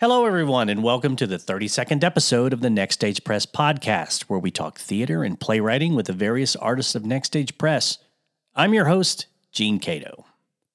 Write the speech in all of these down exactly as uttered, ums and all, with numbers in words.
Hello, everyone, and welcome to the thirty-second episode of the Next Stage Press podcast, where we talk theater and playwriting with the various artists of Next Stage Press. I'm your host, Gene Cato.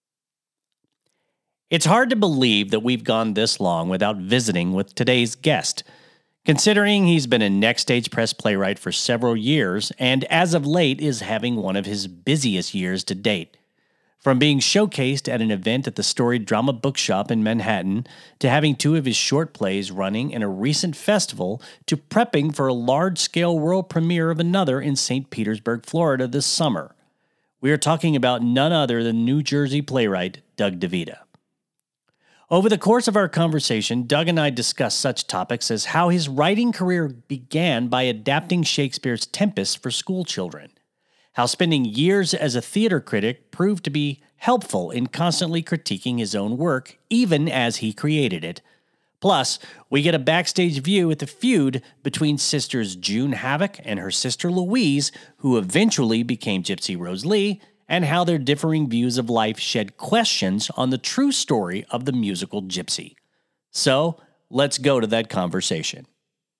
It's hard to believe that we've gone this long without visiting with today's guest, considering he's been a Next Stage Press playwright for several years and, as of late, is having one of his busiest years to date. From being showcased at an event at the Storied Drama Bookshop in Manhattan, to having two of his short plays running in a recent festival, to prepping for a large-scale world premiere of another in Saint Petersburg, Florida this summer. We are talking about none other than New Jersey playwright Doug DeVita. Over the course of our conversation, Doug and I discussed such topics as how his writing career began by adapting Shakespeare's Tempest for school children, how spending years as a theater critic proved to be helpful in constantly critiquing his own work, even as he created it. Plus, we get a backstage view at the feud between sisters June Havoc and her sister Louise, who eventually became Gypsy Rose Lee, and how their differing views of life shed questions on the true story of the musical Gypsy. So, let's go to that conversation.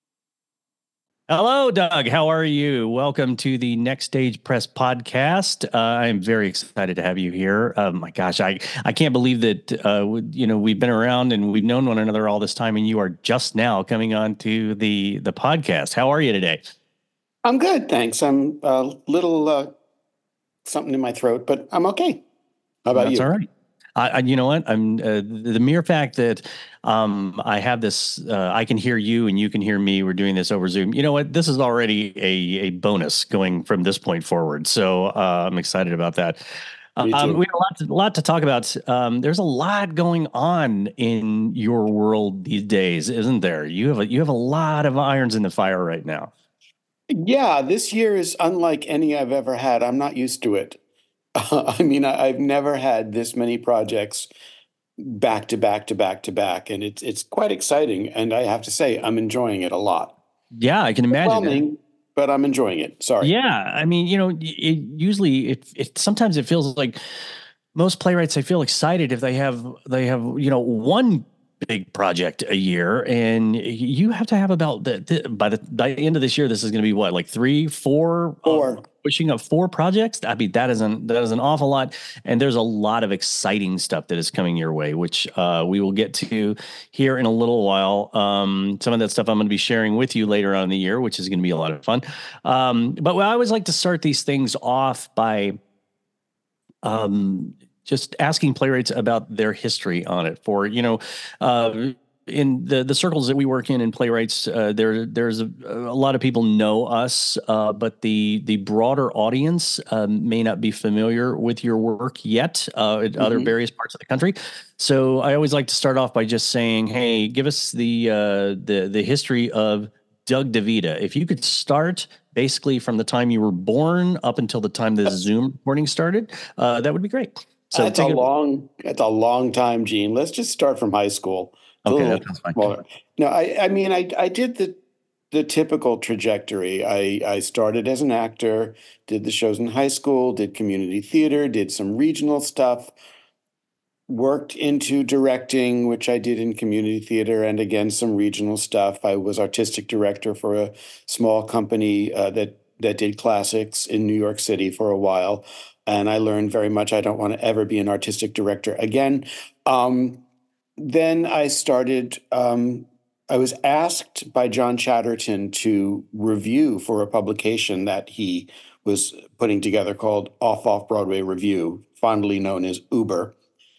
Hello, Doug. How are you? Welcome to the Next Stage Press podcast. Uh, I'm very excited to have you here. Oh my gosh, I, I can't believe that uh, you know we've been around and we've known one another all this time, and you are just now coming on to the the podcast. How are you today? I'm good, thanks. I'm a little uh, something in my throat, but I'm okay. How about That's you? All right. I, I, you know what? I'm uh, the mere fact that um, I have this, uh, I can hear you and you can hear me. We're doing this over Zoom. You know what? This is already a, a bonus going from this point forward. So uh, I'm excited about that. Me Um, too. we have a lot, to, lot to talk about. Um, there's a lot going on in your world these days, isn't there? You have a, you have a lot of irons in the fire right now. Yeah, this year is unlike any I've ever had. I'm not used to it. Uh, I mean, I, I've never had this many projects back to back to back to back, and it's it's quite exciting. And I have to say, I'm enjoying it a lot. Yeah, I can imagine. Overwhelming, but I'm enjoying it. Sorry. Yeah, I mean, you know, it, usually it, it sometimes it feels like most playwrights, they feel excited if they have they have you know one big project a year, and you have to have about the, the by the by the end of this year, this is going to be what, like three, four, Four. uh, pushing up four projects. I mean, that isn't that is an awful lot, and there's a lot of exciting stuff that is coming your way, which uh, we will get to here in a little while. Um, some of that stuff I'm going to be sharing with you later on in the year, which is going to be a lot of fun. Um, but I always like to start these things off by um, just asking playwrights about their history on it. For, you know, uh, in the, the circles that we work in in playwrights, uh, there there's a, a lot of people know us, uh, but the the broader audience um, may not be familiar with your work yet uh, in mm-hmm. other various parts of the country. So I always like to start off by just saying, hey, give us the uh, the the history of Doug DeVita. If you could start basically from the time you were born up until the time the Zoom recording started, uh, that would be great. So that's a long, that's a long time, Gene. Let's just start from high school. Okay, that sounds fine. Smaller. No, I, I mean, I, I did the, the typical trajectory. I, I started as an actor, did the shows in high school, did community theater, did some regional stuff, worked into directing, which I did in community theater, and again, some regional stuff. I was artistic director for a small company uh, that that did classics in New York City for a while. And I learned very much I don't want to ever be an artistic director again. Um, then I started, um, I was asked by John Chatterton to review for a publication that he was putting together called Off Off Broadway Review, fondly known as Uber,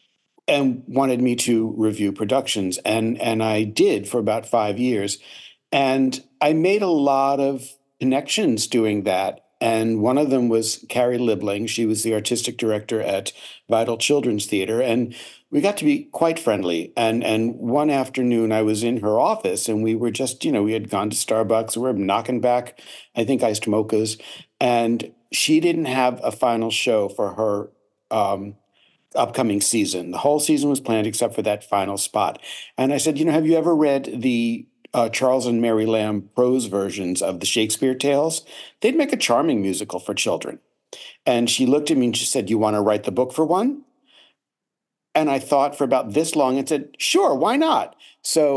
and wanted me to review productions. And, and I did for about five years. And I made a lot of connections doing that. And one of them was Carrie Libling. She was the artistic director at Vital Children's Theater. And we got to be quite friendly. And and one afternoon I was in her office and we were just, you know, we had gone to Starbucks. We were knocking back, I think, iced mochas. And she didn't have a final show for her um, upcoming season. The whole season was planned except for that final spot. And I said, you know, have you ever read the Uh, Charles and Mary Lamb prose versions of the Shakespeare tales? They'd make a charming musical for children. And she looked at me and she said, you want to write the book for one? And I thought for about this long and said, sure, why not? So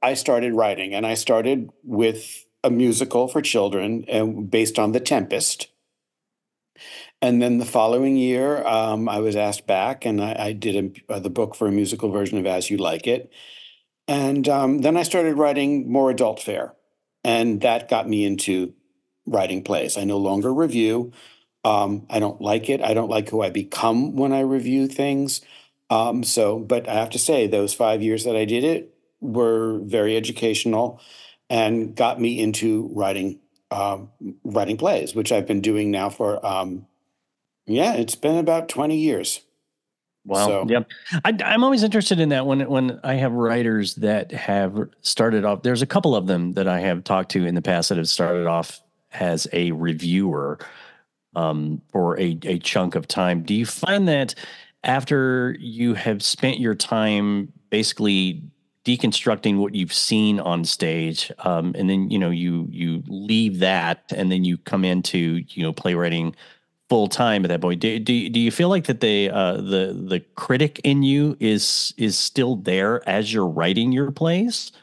I started writing, and I started with a musical for children and based on The Tempest. And then the following year, um, I was asked back, and I, I did a, uh, the book for a musical version of As You Like It. And um, then I started writing more adult fare, and that got me into writing plays. I no longer review. Um, I don't like it. I don't like who I become when I review things. Um, so, but I have to say, those five years that I did it were very educational and got me into writing um, writing plays, which I've been doing now for um, yeah, it's been about twenty years. Wow. So Yep. I, I'm always interested in that when when I have writers that have started off. There's a couple of them that I have talked to in the past that have started off as a reviewer um, for a, a chunk of time. Do you find that after you have spent your time basically deconstructing what you've seen on stage, um, and then you know you you leave that, and then you come into you know playwriting full time at that point? Do, do do you feel like that the uh, the the critic in you is is still there as you're writing your plays?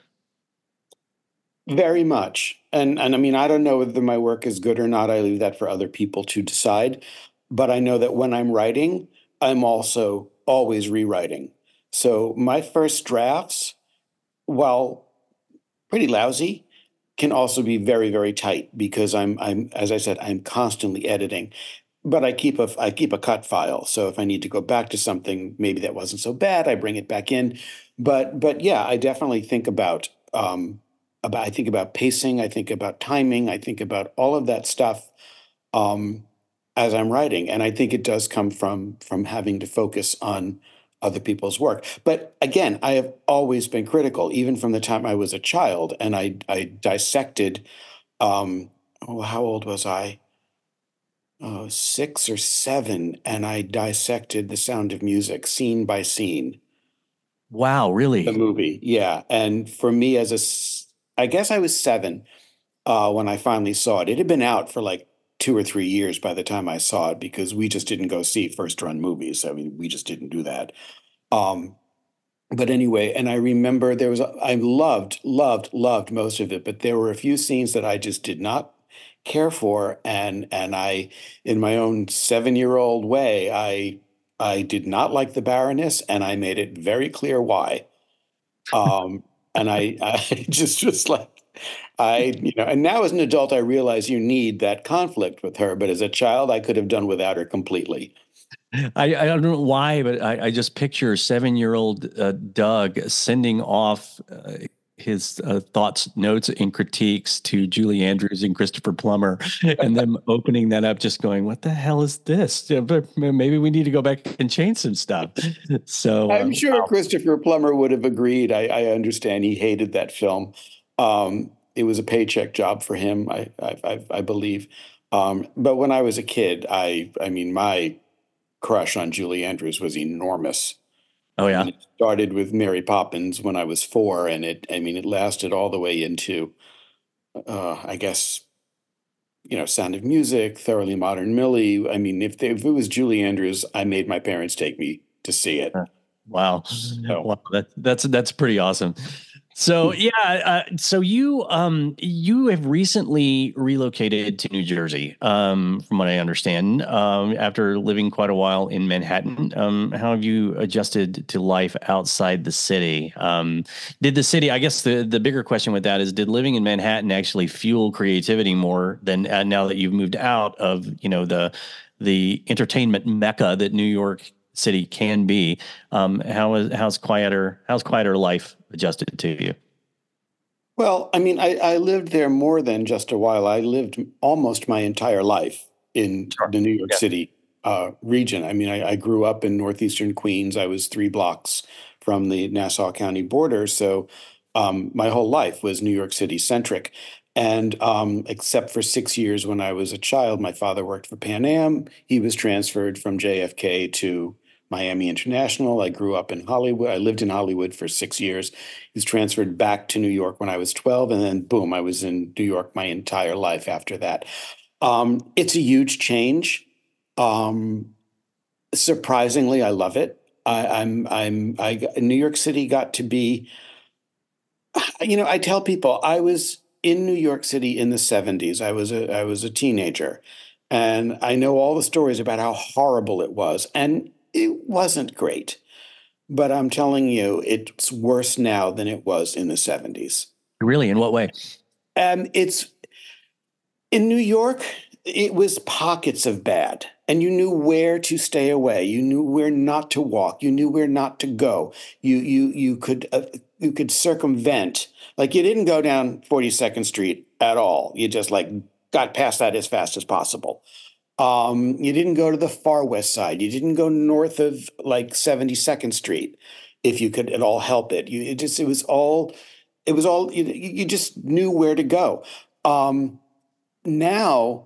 very much. And and I mean, I don't know whether my work is good or not. I leave that for other people to decide. But I know that when I'm writing, I'm also always rewriting. So my first drafts, while pretty lousy, can also be very, very tight because I'm I'm as I said, I'm constantly editing. But I keep a I keep a cut file. So if I need to go back to something maybe that wasn't so bad, I bring it back in. But but yeah, I definitely think about um about I think about pacing, I think about timing, I think about all of that stuff um as I'm writing. And I think it does come from from having to focus on other people's work. But again, I have always been critical, even from the time I was a child, and I I dissected um oh, how old was I? Oh, six or seven, and I dissected The Sound of Music scene by scene. Wow, The really? movie, yeah. And for me, as a, s- I guess I was seven uh, when I finally saw it. It had been out for like two or three years by the time I saw it because we just didn't go see first run movies. I mean, we just didn't do that. Um, but anyway, and I remember there was, a, I loved, loved, loved most of it, but there were a few scenes that I just did not care for. And, and I, in my own seven year old way, I, I did not like the Baroness and I made it very clear why. Um, and I, I just, just like, I, you know, and now as an adult, I realize you need that conflict with her. But as a child, I could have done without her completely. I, I don't know why, but I, I just picture seven year old uh, Doug sending off uh, his uh, thoughts, notes, and critiques to Julie Andrews and Christopher Plummer, and them opening that up, just going, "What the hell is this? Yeah, but maybe we need to go back and change some stuff." So, I'm uh, sure Christopher Plummer would have agreed. I, I understand he hated that film. Um, it was a paycheck job for him, I, I, I, I believe. Um, but when I was a kid, I, I mean, my crush on Julie Andrews was enormous. oh I mean, yeah, it started with Mary Poppins when I was four, and it, I mean, it lasted all the way into, uh, I guess, you know, Sound of Music, Thoroughly Modern Millie. I mean, if, they, if it was Julie Andrews, I made my parents take me to see it. Uh, wow, So. wow, that, that's that's pretty awesome. So yeah, uh, so you um you have recently relocated to New Jersey, um, from what I understand, um, after living quite a while in Manhattan. Um, how have you adjusted to life outside the city? Um, did the city? I guess the the bigger question with that is, did living in Manhattan actually fuel creativity more than uh, now that you've moved out of you know the the entertainment mecca that New York City can be? Um, how is how's quieter how's quieter life adjusted to you? Well, I mean, I, I lived there more than just a while. I lived almost my entire life in Sure. the New York Yeah. City uh, region. I mean, I, I grew up in northeastern Queens. I was three blocks from the Nassau County border. So um, my whole life was New York City centric. And um, except for six years when I was a child, my father worked for Pan Am. He was transferred from J F K to Miami International. I grew up in Hollywood. I lived in Hollywood for six years. He was transferred back to New York when I was twelve, and then boom, I was in New York my entire life after that. Um, it's a huge change. Um, surprisingly, I love it. I, I'm I'm I New York City got to be You know, I tell people I was in New York City in the seventies. I was a I was a teenager, and I know all the stories about how horrible it was, and it wasn't great. But I'm telling you, it's worse now than it was in the seventies. Really? In what way? And it's in New York, it was pockets of bad, and you knew where to stay away. You knew where not to walk. You knew where not to go. You you you could uh, you could circumvent. Like you didn't go down forty-second Street at all. You just like got past that as fast as possible. Um, you didn't go to the far west side. You didn't go north of like seventy-second Street, if you could at all help it. You it just it was all it was all you, you just knew where to go. Um, Now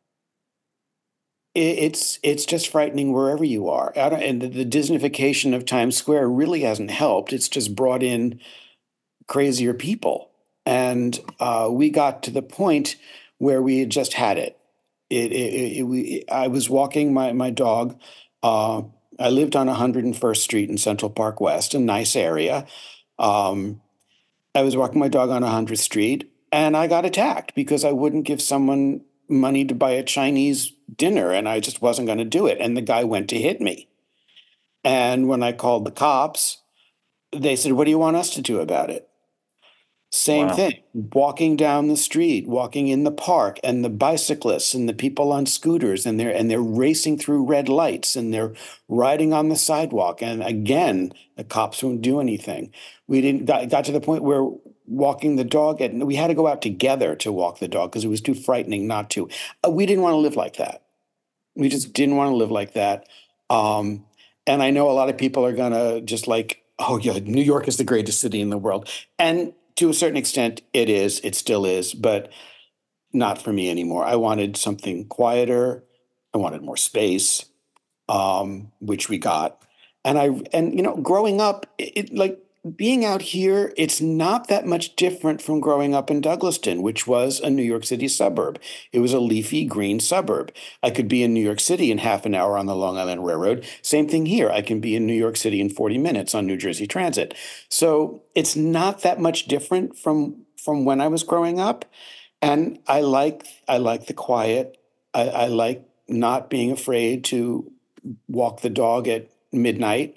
it's it's just frightening wherever you are. I don't- And the, the Disneyfication of Times Square really hasn't helped. It's just brought in crazier people, and uh, we got to the point where we had just had it. It, it, it we I was walking my my dog. Uh, I lived on one hundred first Street in Central Park West, a nice area. Um, I was walking my dog on one hundredth Street and I got attacked because I wouldn't give someone money to buy a Chinese dinner and I just wasn't going to do it. And the guy went to hit me. And when I called the cops, they said, "What do you want us to do about it?" Same Wow. thing, walking down the street, walking in the park, and the bicyclists and the people on scooters, and they're and they're racing through red lights and they're riding on the sidewalk. And again, the cops won't do anything. We didn't got, got to the point where walking the dog, and we had to go out together to walk the dog because it was too frightening not to. Uh, We didn't want to live like that. We just didn't want to live like that. Um, and I know a lot of people are gonna just like, oh yeah, New York is the greatest city in the world. And to a certain extent, it is, it still is, but not for me anymore. I wanted something quieter. I wanted more space, um, which we got. And I and you know, growing up, it, it- like being out here, it's not that much different from growing up in Douglaston, which was a New York City suburb. It was a leafy green suburb. I could be in New York City in half an hour on the Long Island Railroad. Same thing here. I can be in New York City in forty minutes on New Jersey Transit. So it's not that much different from from when I was growing up. And I like I like the quiet. I, I like not being afraid to walk the dog at midnight.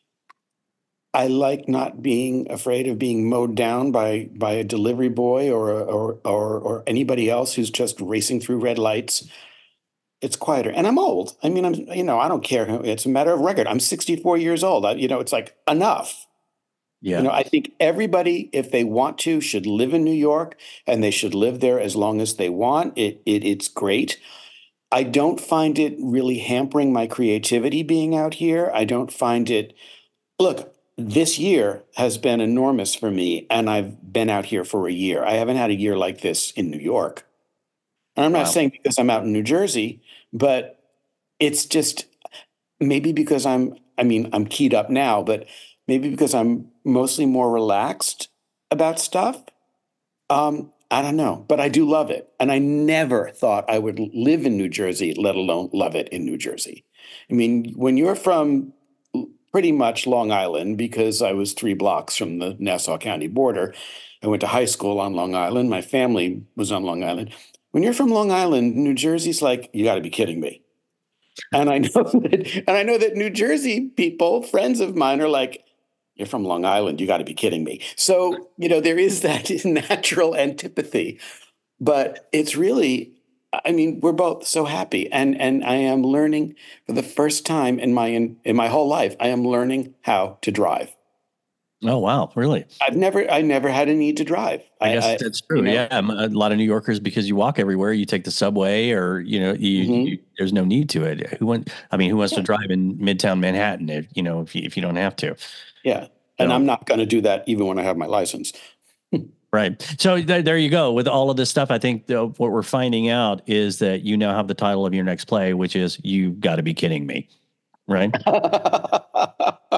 I like not being afraid of being mowed down by by a delivery boy or a, or or or anybody else who's just racing through red lights. It's quieter, and I'm old. I mean, I'm you know I don't care. It's a matter of record. I'm sixty-four years old. I, you know, it's like enough. You Yeah. know, I think everybody, if they want to, should live in New York, and they should live there as long as they want. It it it's great. I don't find it really hampering my creativity being out here. I don't find it Look, this year has been enormous for me, and I've been out here for a year. I haven't had a year like this in New York. And I'm not Wow. saying because I'm out in New Jersey, but it's just maybe because I'm, I mean, I'm keyed up now, but maybe because I'm mostly more relaxed about stuff. Um, I don't know, but I do love it. And I never thought I would live in New Jersey, let alone love it in New Jersey. I mean, when you're from pretty much Long Island, because I was three blocks from the Nassau County border, I went to high school on Long Island. My family was on Long Island. When you're from Long Island, New Jersey's like, you got to be kidding me. And I know that, and I know that New Jersey people, friends of mine, are like, "You're from Long Island. You got to be kidding me." So, you know, there is that natural antipathy, but it's really, I mean, we're both so happy. And and I am learning for the first time in my in, in my whole life, I am learning how to drive. Oh, wow. Really? I've never I never had a need to drive. I I, guess I that's you true. know, Yeah. Um, A lot of New Yorkers, because you walk everywhere, you take the subway or, you know, you, you mhm, there's no need to it. Who want, I mean, who wants to yeah, drive in Midtown Manhattan if, you know, if you, if you don't have to? yeah. And So, I'm not going to do that even when I have my license. right. So th- there you go. With all of this stuff, I think uh, what we're finding out is that you now have the title of your next play, which is "You Got to Be Kidding Me." Right. uh,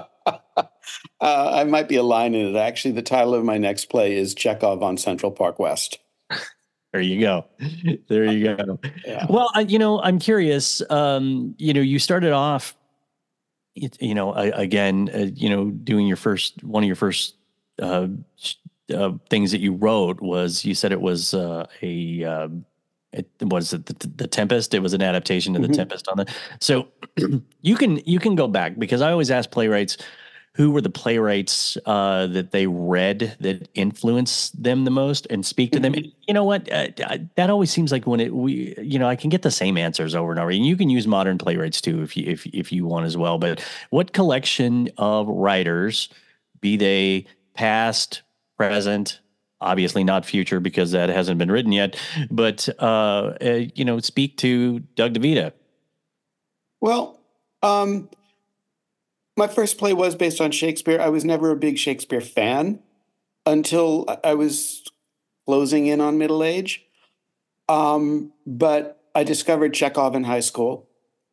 I might be a line in it. Actually, the title of my next play is Chekhov on Central Park West. There you go. There you go. Yeah. Well, I, you know, I'm curious. Um, you know, you started off, it- you know, a- again, uh, you know, doing your first one of your first uh, uh, things that you wrote was you said it was uh, a uh, it was it the, the Tempest. It was an adaptation to the Mhm. Tempest on the. So you can you can go back because I always ask playwrights who were the playwrights uh, that they read that influenced them the most and speak to them. And Mhm. you know what? Uh, I- that always seems like when it we you know I can get the same answers over and over. And you can use modern playwrights too if you if if you want as well. But what collection of writers, be they past, present, obviously not future because that hasn't been written yet, but uh, uh, you know, speak to Doug DeVita. Well, um, my first play was based on Shakespeare. I was never a big Shakespeare fan until I I was closing in on middle age. Um, but I discovered Chekhov in high school,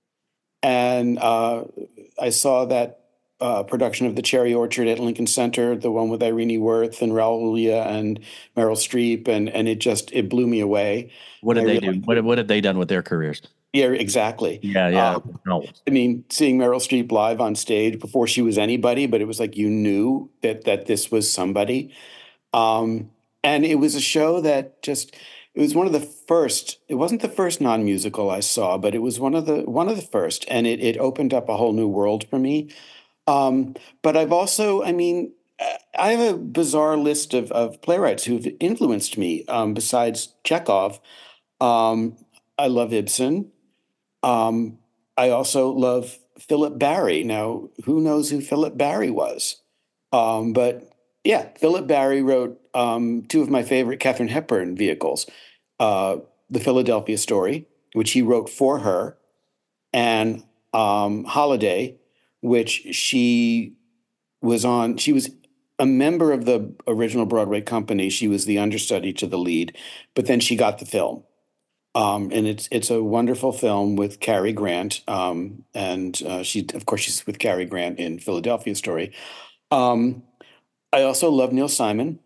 and uh, I saw that uh, production of The Cherry Orchard at Lincoln Center, the one with Irene Worth and Raul Julia and Meryl Streep, and and it just it blew me away. What And I did they do? realized, What what have they done with their careers? yeah, exactly. Yeah, yeah. Um, No. I mean, seeing Meryl Streep live on stage before she was anybody, but it was like you knew that that this was somebody. Um, and it was a show that just it was one of the first. It wasn't the first non-musical I saw, but it was one of the one of the first, and it it opened up a whole new world for me. Um, but I've also, I mean, uh, I have a bizarre list of of playwrights who've influenced me. Um, besides Chekhov, um, I love Ibsen. Um, I also love Philip Barry. Now, who knows who Philip Barry was? Um, but yeah, Philip Barry wrote um, two of my favorite Katharine Hepburn vehicles, uh, The Philadelphia Story, which he wrote for her, and um, Holiday, which she was on. She was a member of the original Broadway company. She was the understudy to the lead, but then she got the film. Um, and it's it's a wonderful film with Cary Grant, um, and uh, she of course she's with Cary Grant in Philadelphia Story. Um, I also love Neil Simon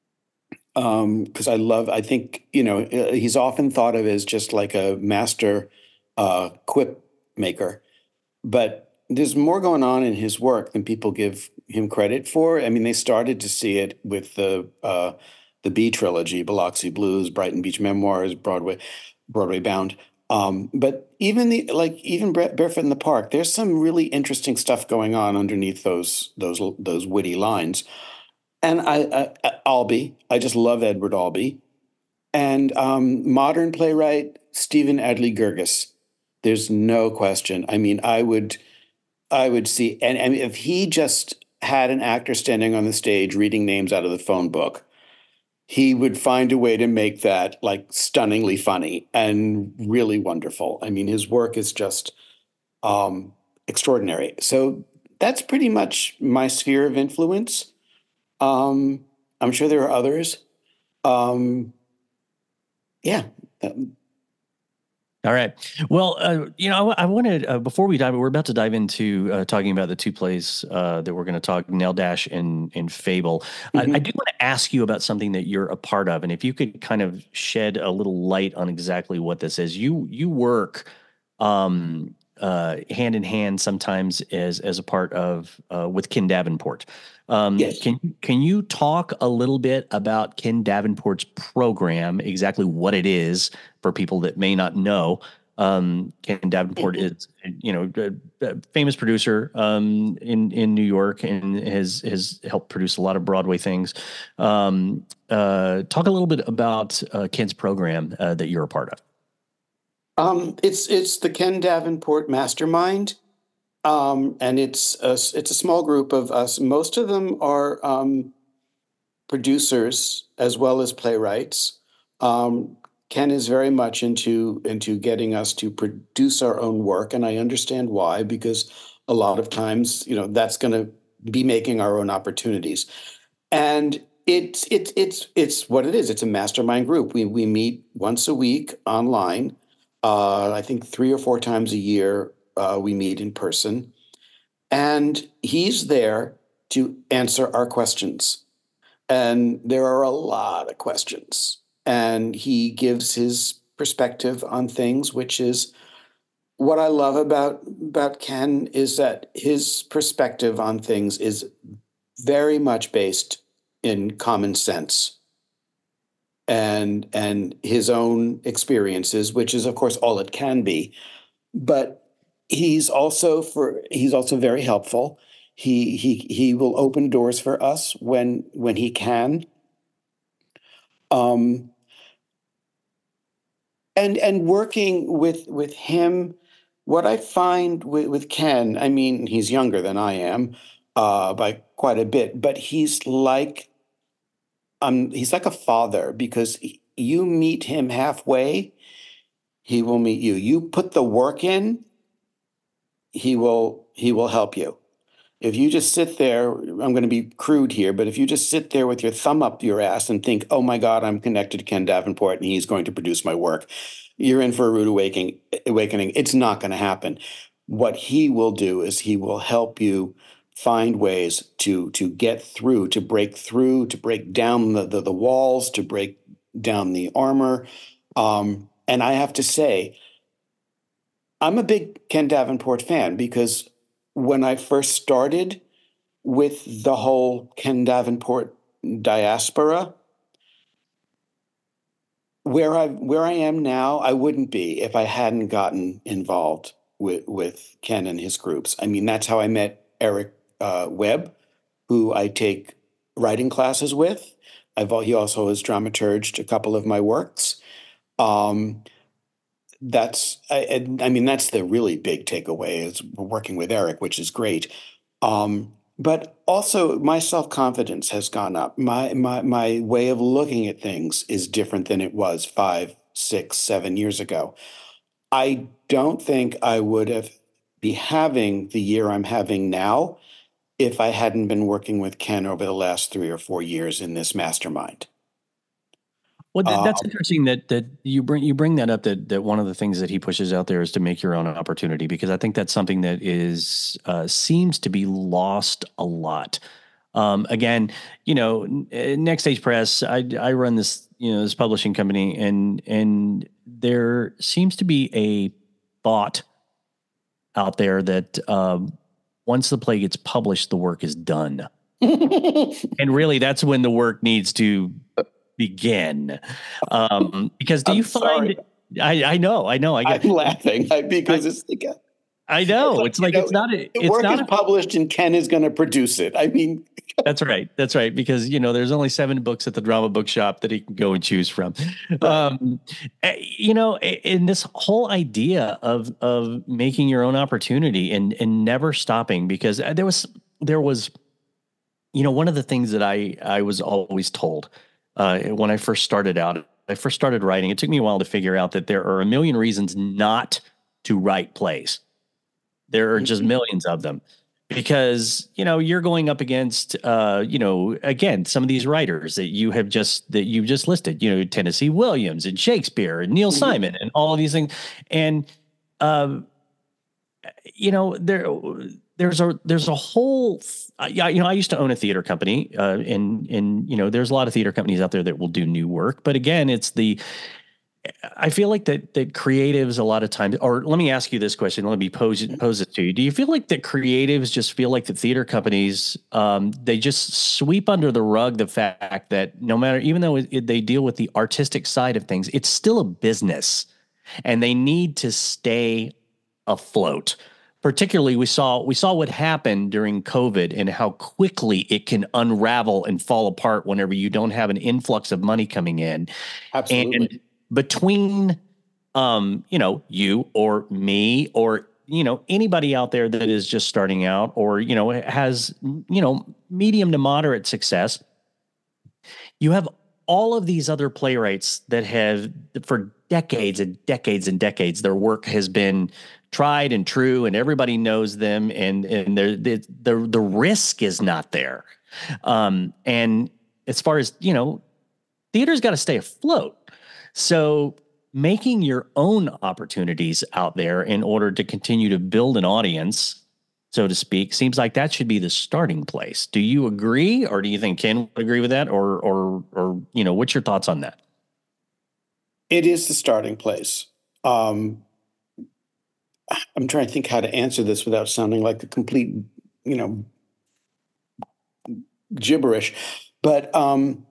um, because I love. I think you know uh, he's often thought of as just like a master uh, quip maker, but there's more going on in his work than people give him credit for. I mean, they started to see it with the uh, the B trilogy, Biloxi Blues, Brighton Beach Memoirs, Broadway, Broadway Bound. Um, but even the like even Bre- Barefoot in the Park, there's some really interesting stuff going on underneath those those those witty lines. And I, I, I Albee, I just love Edward Albee, and um, modern playwright Stephen Adly Gurgis. There's no question. I mean, I would. I would see, and, and if he just had an actor standing on the stage reading names out of the phone book, he would find a way to make that like stunningly funny and really wonderful. I mean, his work is just um, extraordinary. So that's pretty much my sphere of influence. Um, I'm sure there are others. Um, yeah. All right. Well, uh, you know, I, I wanted uh, before we dive, we're about to dive into uh, talking about the two plays uh, that we're going to talk, Nail Dash and and Fable. I, I Mhm. do want to ask you about something that you're a part of, and if you could kind of shed a little light on exactly what this is. You you work um, uh, hand in hand sometimes as as a part of uh, with Ken Davenport. Um, Yes. can can you talk a little bit about Ken Davenport's program, exactly what it is for people that may not know? Um, Ken Davenport is, you know, a, a famous producer um, in in New York and has has helped produce a lot of Broadway things. Um, uh, talk a little bit about uh, Ken's program uh, that you're a part of. Um, it's it's the Ken Davenport Mastermind. Um, and it's a, it's a small group of us. Most of them are um, producers as well as playwrights. Um, Ken is very much into into getting us to produce our own work, and I understand why, because a lot of times, you know, that's going to be making our own opportunities. And it's it's it's it's what it is. It's a mastermind group. We we meet once a week online. Uh, I think three or four times a year uh, we meet in person, and he's there to answer our questions. And there are a lot of questions. And he gives his perspective on things, which is what I love about about Ken is that his perspective on things is very much based. in common sense and and his own experiences, which is of course all it can be. But he's also for he's also very helpful. He he he will open doors for us when when he can. Um, and and working with with him, what I find with, with Ken, I mean, he's younger than I am uh, by quite a bit, but he's like um he's like a father because he- you meet him halfway, he will meet you. You put the work in, he will he will help you. If you just sit there, I'm going to be crude here, but if you just sit there with your thumb up your ass and think, oh my God, I'm connected to Ken Davenport and he's going to produce my work, you're in for a rude awakening. awakening. It's not going to happen. What he will do is he will help you find ways to to get through, to break through, to break down the, the, the walls, to break down the armor. Um, and I have to say, I'm a big Ken Davenport fan because when I first started with the whole Ken Davenport diaspora, where I where I am now, I wouldn't be if I hadn't gotten involved with with Ken and his groups. I mean, that's how I met Eric uh, Webb, who I take writing classes with. I've al- he also has dramaturged a couple of my works. Um, that's I, I mean that's the really big takeaway is we're working with Eric, which is great. Um, but also my self-confidence has gone up. My my my way of looking at things is different than it was five, six, seven years ago. I don't think I would have be having the year I'm having now if I hadn't been working with Ken over the last three or four years in this mastermind. Well, th- Uh, that's interesting that that you bring you bring that up. That that one of the things that he pushes out there is to make your own opportunity, because I think that's something that is uh, seems to be lost a lot. Um, again, you know, n- uh, Next Stage Press. I I run this you know this publishing company, and and there seems to be a thought out there that um, once the play gets published, the work is done, and really that's when the work needs to begin. Um, because do I'm you sorry. find I, I know, I know, I I'm get laughing I, because it's like I it's know. like, It's you like know, it's not a the it's work not is a published and Ken is going to produce it. I mean, that's right. That's right. Because you know, there's only seven books at the drama bookshop that he can go and choose from. right. Um, eh, you know, a- and this whole idea of of making your own opportunity and and never stopping, because uh, there was there was you know one of the things that I I was always told uh, when I first started out. I first started writing. It took me a while to figure out that there are a million reasons not to write plays. There are just millions of them because, you know, you're going up against, uh, you know, again, some of these writers that you have just, that you've just listed, you know, Tennessee Williams and Shakespeare and Neil Mhm. Simon and all of these things. And, um, you know, there, there's a, there's a whole, uh, yeah, you know, I used to own a theater company, uh, and, and, you know, there's a lot of theater companies out there that will do new work, but again, it's the, I feel like that that creatives a lot of times, or let me ask you this question. Let me pose it, pose it to you. Do you feel like that creatives just feel like the theater companies, um, they just sweep under the rug the fact that no matter, even though it, it- they deal with the artistic side of things, it's still a business, and they need to stay afloat. Particularly, we saw we saw what happened during COVID and how quickly it can unravel and fall apart whenever you don't have an influx of money coming in. Absolutely. And between, um, you know, you or me or, you know, anybody out there that is just starting out or, you know, has, you know, medium to moderate success, you have all of these other playwrights that have, for decades and decades and decades, their work has been tried and true, and everybody knows them, and and the the the risk is not there. Um, and as far as you know, theater's got to stay afloat. So making your own opportunities out there in order to continue to build an audience, so to speak, seems like that should be the starting place. Do you agree, or do you think Ken would agree with that, or or or you know, what's your thoughts on that? It is the starting place. Um, I'm trying to think how to answer this without sounding like a complete, you know, gibberish. But um,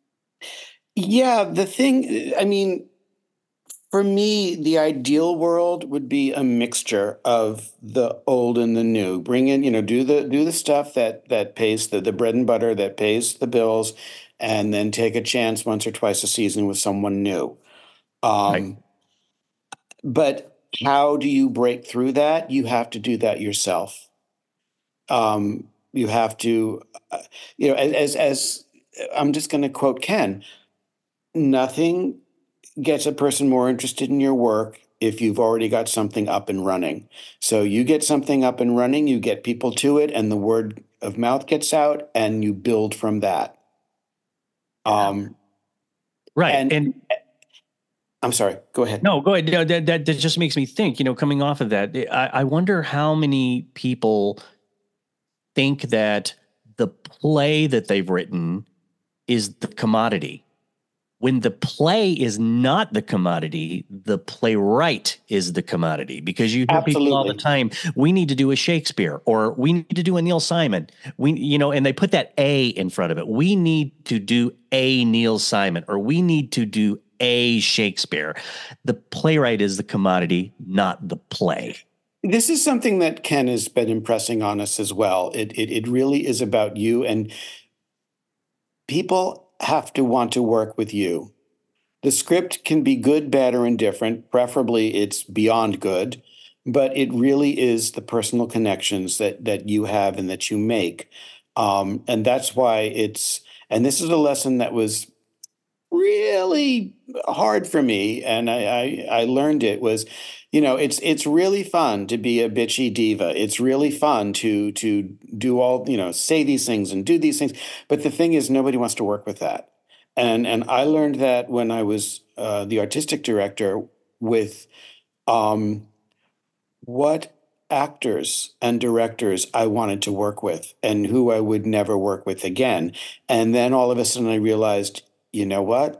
yeah, the thing, I mean, for me, the ideal world would be a mixture of the old and the new. Bring in, you know, do the do the stuff that that pays the the bread and butter that pays the bills, and then take a chance once or twice a season with someone new. Right. Um, but how do you break through that? You have to do that yourself. Um, you have to, uh, you know, as as, as I'm just going to quote Ken. Nothing gets a person more interested in your work if you've already got something up and running. So you get something up and running, you get people to it, and the word of mouth gets out, and you build from that. Yeah. Um, Right. and And I'm sorry, go ahead. no, go ahead. No, That, that, that just makes me think, you know, coming off of that, I, I wonder how many people think that the play that they've written is the commodity. When the play is not the commodity, the playwright is the commodity, because you hear people all the Absolutely. time, we need to do a Shakespeare, or we need to do a Neil Simon. We, you know, and they put that A in front of it. We need to do a Neil Simon, or we need to do a Shakespeare. The playwright is the commodity, not the play. This is something that Ken has been impressing on us as well. It, it, it really is about you, and people have to want to work with you. The script can be good, bad, or indifferent. Preferably, it's beyond good, but it really is the personal connections that that you have and that you make, um, and that's why it's. And this is a lesson that was really hard for me, and I, I I learned it was, you know, it's it's really fun to be a bitchy diva. It's really fun to to do all, you know, say these things and do these things. But the thing is, nobody wants to work with that. And and I learned that when I was uh, the artistic director with um, what actors and directors I wanted to work with and who I would never work with again. And then all of a sudden I realized, you know what?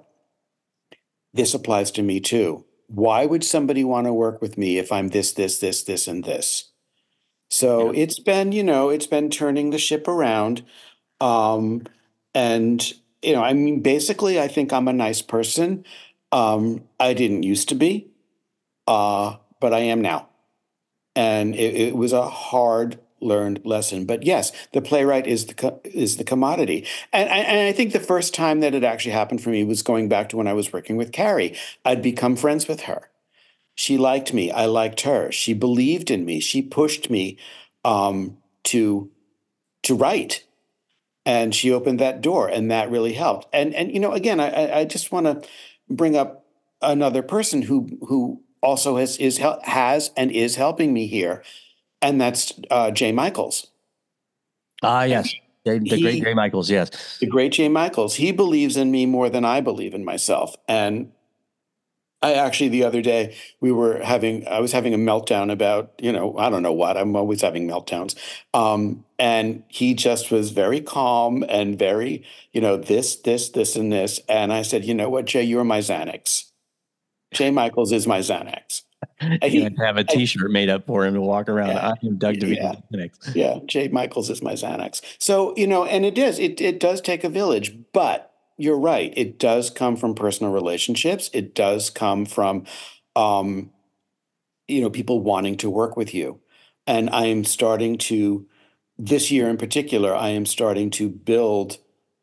This applies to me too. Why would somebody want to work with me if I'm this, this, this, this, and this? So Yeah. it's been, you know, it's been turning the ship around. Um, and, you know, I mean, basically, I think I'm a nice person. Um, I didn't used to be, uh, but I am now. And it, it was a hard learned lesson. But yes, the playwright is the co- is the commodity. And, and and I think the first time that it actually happened for me was going back to when I was working with Carrie. I'd become friends with her. She liked me. I liked her. She believed in me. She pushed me um, to to write, and she opened that door, and that really helped. And and you know, again, I I I just want to bring up another person who who also has is hel- has and is helping me here, and that's uh, Jay Michaels. Ah, And yes. Jay- The great he, Jay Michaels. Yes. the great Jay Michaels, he believes in me more than I believe in myself. And I actually, the other day, we were having, I was having a meltdown about, you know, I don't know what, I'm always having meltdowns. Um, and he just was very calm and very, you know, this, this, this, and this. And I said, you know what, Jay, you're my Xanax. Jay Michaels is my Xanax. And You're going he, to have a and, T-shirt made up for him to walk around. yeah, I am Doug yeah. DeVito next. Yeah, Jay Michaels is my Xanax. So, you know, and it is, it it does take a village, but you're right. It does come from personal relationships. It does come from um, you know, people wanting to work with you. And I am starting to, this year in particular, I am starting to build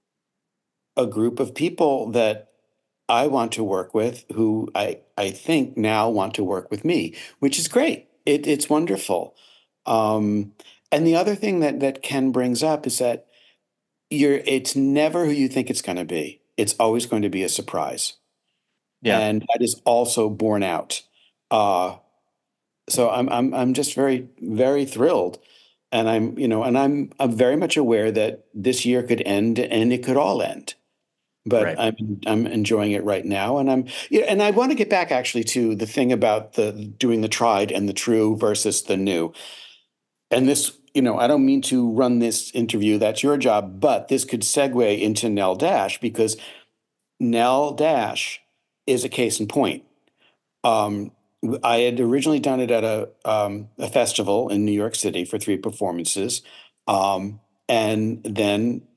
a group of people that I want to work with who I I think now want to work with me, which is great. It, it's wonderful. Um, and the other thing that that Ken brings up is that you're it's never who you think it's going to be. It's always going to be a surprise, Yeah. and that is also borne out. Uh, so I'm I'm I'm just very very thrilled, and I'm you know and I'm I'm very much aware that this year could end and it could all end, but Right. I'm I'm enjoying it right now, and I'm yeah, and I want to get back actually to the thing about the doing the tried and the true versus the new. And this, you know, I don't mean to run this interview, that's your job, but this could segue into Nell Dash because Nell Dash is a case in point. Um, I had originally done it at a um, a festival in New York City for three performances, um, and then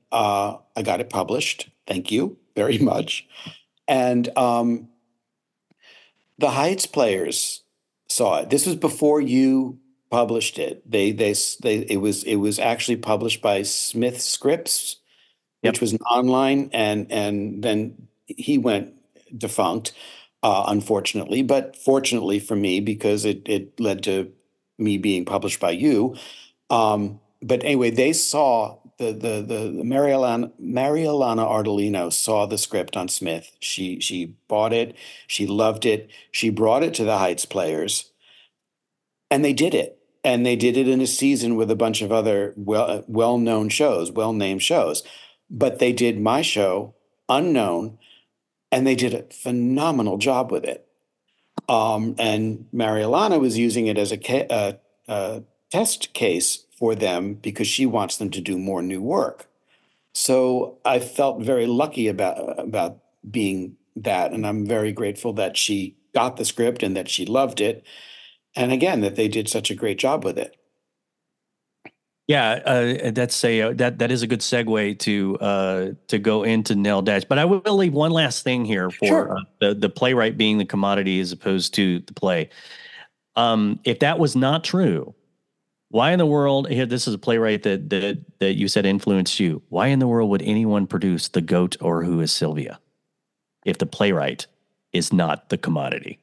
uh, I got it published. Thank you very much. And um, the Heights players saw it. This was before you published it. They they they it was it was actually published by Smith Scripts, which Yep. was an online, and and then he went defunct, uh, unfortunately, but fortunately for me because it it led to me being published by you. Um, but anyway, they saw the the the, the Marialana Marialana Ardolino saw the script on Smith. She she bought it, she loved it, she brought it to the Heights players, and they did it. And they did it in a season with a bunch of other well well known shows, well named shows. But they did my show unknown, and they did a phenomenal job with it. Um, and Marialana was using it as a, ca- uh, uh, test case for them because she wants them to do more new work. So I felt very lucky about about being that, and I'm very grateful that she got the script and that she loved it, and again that they did such a great job with it. Yeah, uh, that's a uh, that that is a good segue to uh, to go into Nell Dash. But I will leave one last thing here for Sure. uh, the the playwright being the commodity as opposed to the play. Um, if that was not true, why in the world? Here, this is a playwright that that that you said influenced you. Why in the world would anyone produce The Goat or Who is Sylvia if the playwright is not the commodity?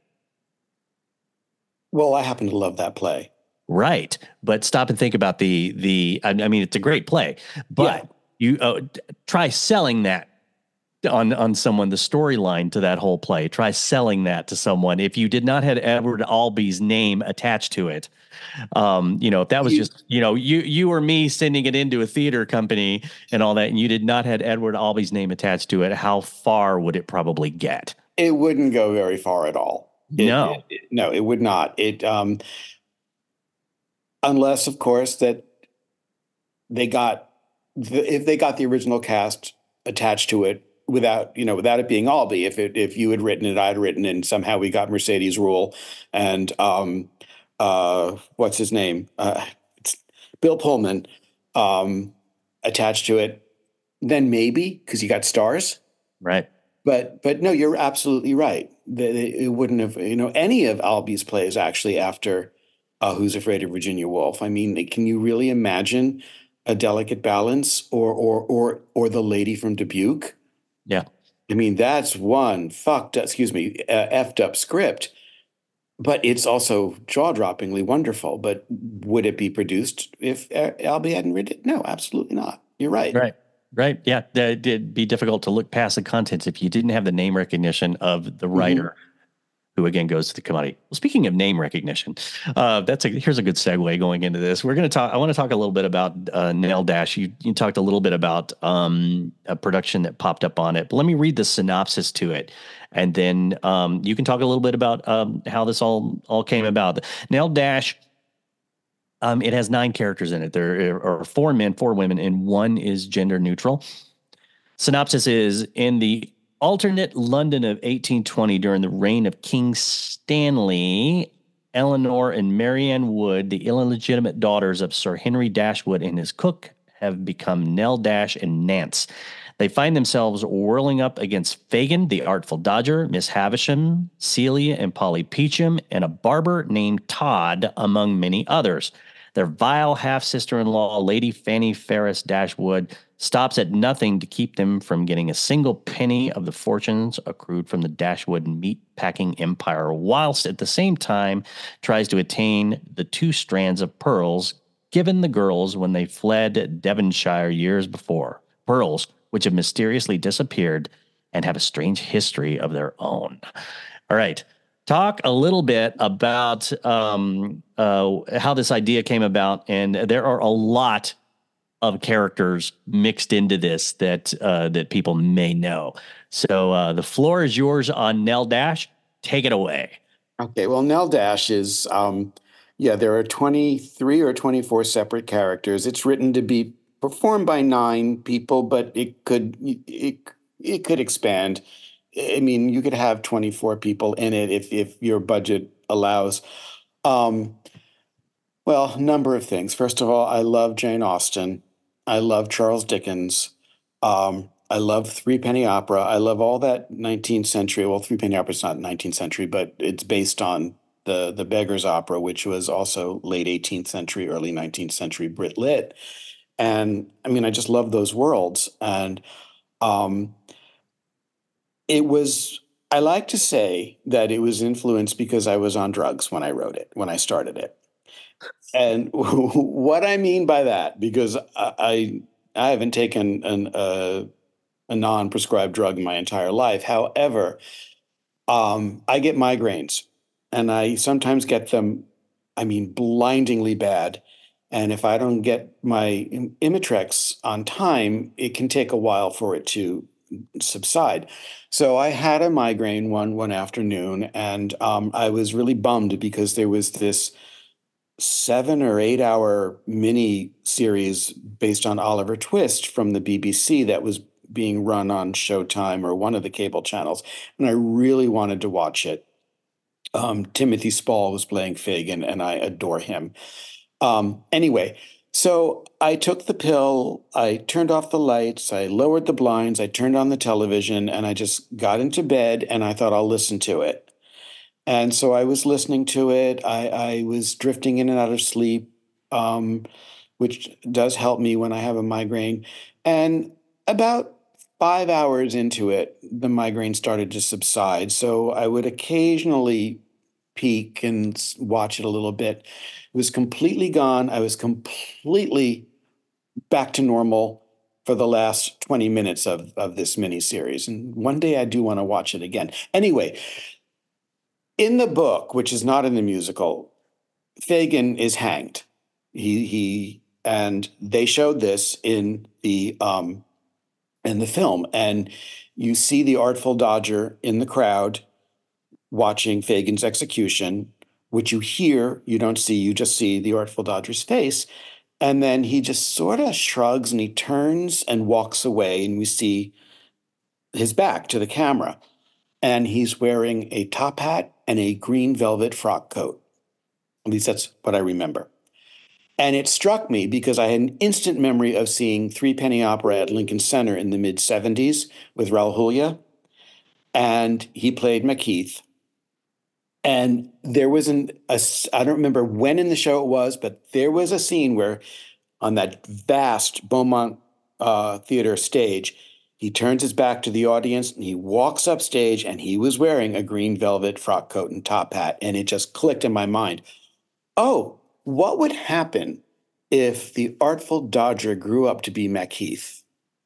Well, I happen to love that play. Right, but stop and think about the the. I, I mean, it's a great play, but Yeah. you uh, try selling that on on someone. The storyline to that whole play. Try selling that to someone. If you did not have Edward Albee's name attached to it, um, you know, if that was You, just you know you you or me sending it into a theater company and all that, and you did not have Edward Albee's name attached to it, how far would it probably get? it wouldn't go very far at all. It, it, No, it- no, it would not. It um, unless, of course, that they got the, if they got the original cast attached to it without you know without it being Albee. If it if you had written it, I'd written it, and somehow we got Mercedes Rule and um, uh, what's his name, uh, it's Bill Pullman, um, attached to it, then maybe because you got stars. right. But but no, you're absolutely right. That it, it wouldn't have you know any of Albee's plays actually after uh, Who's Afraid of Virginia Woolf. I mean, can you really imagine A Delicate Balance or or or or The Lady from Dubuque? Yeah. I mean, that's one fucked up, excuse me, uh, effed up script, but it's also jaw-droppingly wonderful. But would it be produced if uh, Albee hadn't written it? No, absolutely not. You're right. Right. Right. Yeah. That- It'd be difficult to look past the contents if you didn't have the name recognition of the Mhm. writer, who again goes to the commodity. Well, speaking of name recognition, uh, that's a here's a good segue going into this. We're going to talk. I want to talk a little bit about uh, Nell Dash. You you talked a little bit about um, a production that popped up on it, but let me read the synopsis to it, and then um, you can talk a little bit about um, how this all all came about. Nell Dash. Um, it has nine characters in it. There are four men, four women, and one is gender neutral. Synopsis is in the alternate London of eighteen twenty during the reign of King Stanley, Eleanor and Marianne Wood, the illegitimate daughters of Sir Henry Dashwood and his cook, have become Nell Dash and Nance. They find themselves whirling up against Fagin, the artful dodger, Miss Havisham, Celia and Polly Peachum, and a barber named Todd, among many others. Their vile half sister in law, Lady Fanny Ferris Dashwood, stops at nothing to keep them from getting a single penny of the fortunes accrued from the Dashwood meat packing empire, whilst at the same time tries to attain the two strands of pearls given the girls when they fled Devonshire years before. Pearls which have mysteriously disappeared and have a strange history of their own. All right. Talk a little bit about um, uh, how this idea came about. And there are a lot of characters mixed into this that uh, that people may know. So uh, the floor is yours on Nell Dash. Take it away. Okay, well, Nell Dash is, um, yeah, there are twenty-three or twenty-four separate characters. It's written to be performed by nine people, but it could it it could expand. I mean, you could have twenty-four people in it if if your budget allows. Um, well, number of things. First of all, I love Jane Austen. I love Charles Dickens. Um, I love Three Penny Opera. I love all that nineteenth century. Well, Three Penny Opera is not nineteenth century, but it's based on the the Beggar's Opera, which was also late eighteenth century, early nineteenth century Brit Lit. And I mean, I just love those worlds. And um, it was, I like to say that it was influenced because I was on drugs when I wrote it, when I started it. And what I mean by that, because I I, I haven't taken an, uh, a non-prescribed drug in my entire life. However, um, I get migraines, and I sometimes get them, I mean, blindingly bad. And if I don't get my Im- Imitrex on time, it can take a while for it to subside. So I had a migraine one one afternoon, and um, I was really bummed because there was this seven or eight hour mini series based on Oliver Twist from the B B C that was being run on Showtime or one of the cable channels, and I really wanted to watch it. Um, Timothy Spall was playing Fagin, and I adore him. Um, anyway, so I took the pill, I turned off the lights, I lowered the blinds, I turned on the television, and I just got into bed and I thought I'll listen to it. And so I was listening to it. I, I was drifting in and out of sleep, um, which does help me when I have a migraine. And about five hours into it, the migraine started to subside. So I would occasionally peek and s- watch it a little bit. It was completely gone. I was completely back to normal for the last twenty minutes of, of this miniseries. And one day I do want to watch it again. Anyway, in the book, which is not in the musical, Fagin is hanged. He he and they showed this in the um in the film, and you see the Artful Dodger in the crowd watching Fagin's execution, which you hear, you don't see, you just see the Artful Dodger's face. And then he just sort of shrugs and he turns and walks away, and we see his back to the camera. And he's wearing a top hat and a green velvet frock coat. At least that's what I remember. And it struck me because I had an instant memory of seeing Three Penny Opera at Lincoln Center in the mid seventies with Raul Julia, and he played Macheath. And there was an, a, I don't remember when in the show it was, but there was a scene where on that vast Beaumont uh, Theater stage, he turns his back to the audience and he walks up stage, and he was wearing a green velvet frock coat and top hat. And it just clicked in my mind. Oh, what would happen if the Artful Dodger grew up to be Macheath?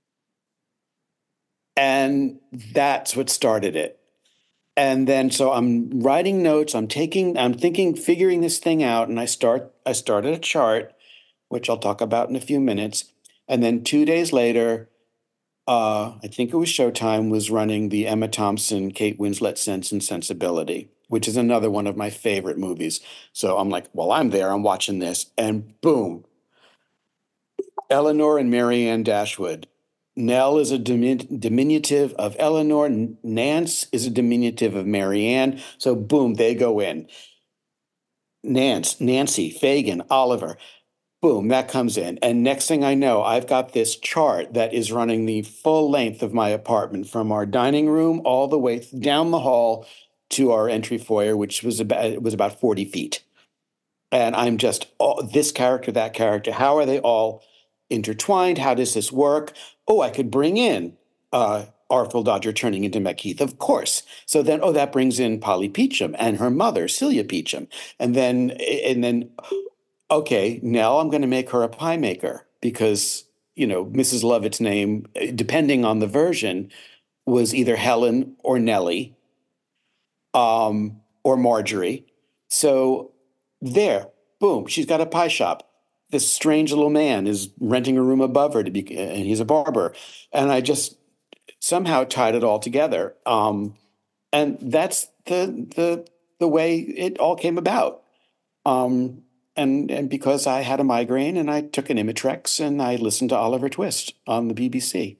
And that's what started it. And then so I'm writing notes, I'm taking, I'm thinking, figuring this thing out, and I start, I started a chart, which I'll talk about in a few minutes. And then two days later, uh, I think it was Showtime was running the Emma Thompson, Kate Winslet Sense and Sensibility, which is another one of my favorite movies. So I'm like, well, I'm there, I'm watching this, and boom, Eleanor and Marianne Dashwood. Nell is a dimin- diminutive of Eleanor. Nance is a diminutive of Marianne. So boom, they go in. Nance, Nancy, Fagin, Oliver. Boom, that comes in. And next thing I know, I've got this chart that is running the full length of my apartment from our dining room all the way down the hall to our entry foyer, which was about it was about forty feet. And I'm just, oh, this character, that character. How are they all intertwined? How does this work? Oh, I could bring in uh, Artful Dodger turning into Macheath, of course. So then, oh, that brings in Polly Peachum and her mother, Celia Peachum. And then, and then, okay, now I'm going to make her a pie maker because, you know, Missus Lovett's name, depending on the version, was either Helen or Nellie, um, or Marjorie. So there, boom, she's got a pie shop. This strange little man is renting a room above her to be, and he's a barber. And I just somehow tied it all together. Um, and that's the the the way it all came about. Um, and and because I had a migraine and I took an Imitrex and I listened to Oliver Twist on the B B C.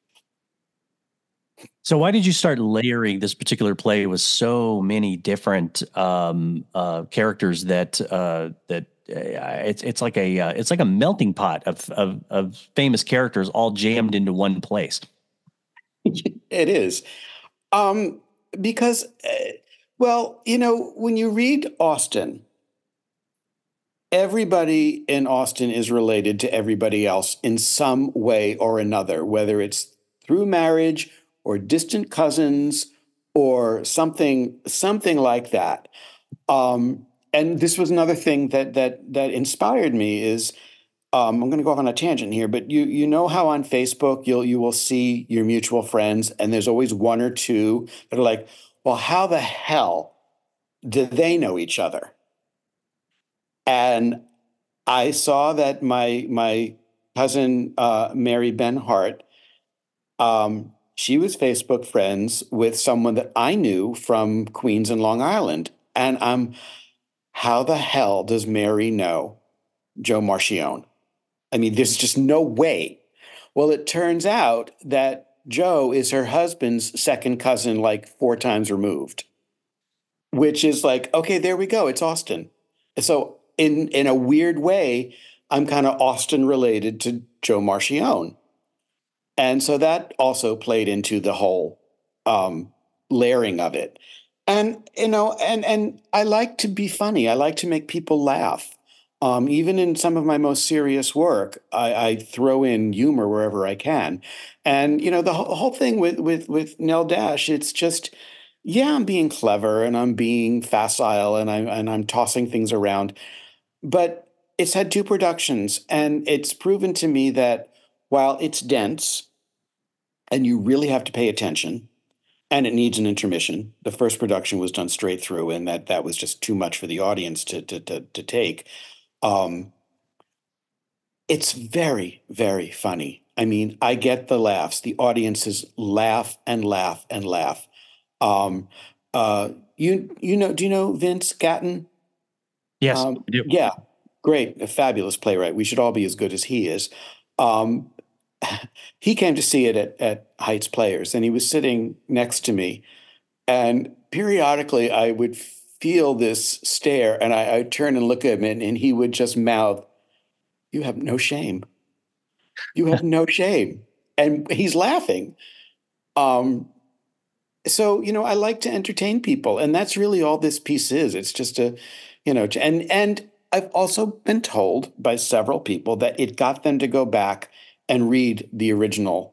So why did you start layering this particular play with so many different um, uh, characters that uh, that it's it's like a uh, it's like a melting pot of, of of famous characters all jammed into one place. It is. Um, because, uh, well, you know, when you read Austen, everybody in Austen is related to everybody else in some way or another, whether it's through marriage or distant cousins or something, something like that. Um, and this was another thing that that that inspired me is um, I'm going to go off on a tangent here, but you you know how on Facebook you'll you will see your mutual friends, and there's always one or two that are like, well, how the hell do they know each other? And I saw that my my cousin uh, Mary Benhart, um, she was Facebook friends with someone that I knew from Queens and Long Island, and I'm, how the hell does Mary know Joe Marchione? I mean, there's just no way. Well, it turns out that Joe is her husband's second cousin, like four times removed, which is like, okay, there we go. It's Austen. So in in a weird way, I'm kind of Austen related to Joe Marchione. And so that also played into the whole um, layering of it. And, you know, and and I like to be funny. I like to make people laugh. Um, even in some of my most serious work, I, I throw in humor wherever I can. And, you know, the whole, whole thing with, with, with Nell Dash, it's just, yeah, I'm being clever and I'm being facile and I'm, and I'm tossing things around. But it's had two productions, and it's proven to me that while it's dense and you really have to pay attention and it needs an intermission, the first production was done straight through, and that that was just too much for the audience to to to, to take. Um, it's very, very funny. I mean, I get the laughs. The audiences laugh and laugh and laugh. Um, uh, you you know, do you know Vince Gatton? Yes, Um, I do. yeah, great, a fabulous playwright. We should all be as good as he is. Um, he came to see it at, at Heights Players, and he was sitting next to me. And periodically, I would feel this stare, and I, I'd turn and look at him, and, and he would just mouth, "You have no shame. You have no shame." And he's laughing. Um, so, you know, I like to entertain people, and that's really all this piece is. It's just a, you know, and and I've also been told by several people that it got them to go back and read the original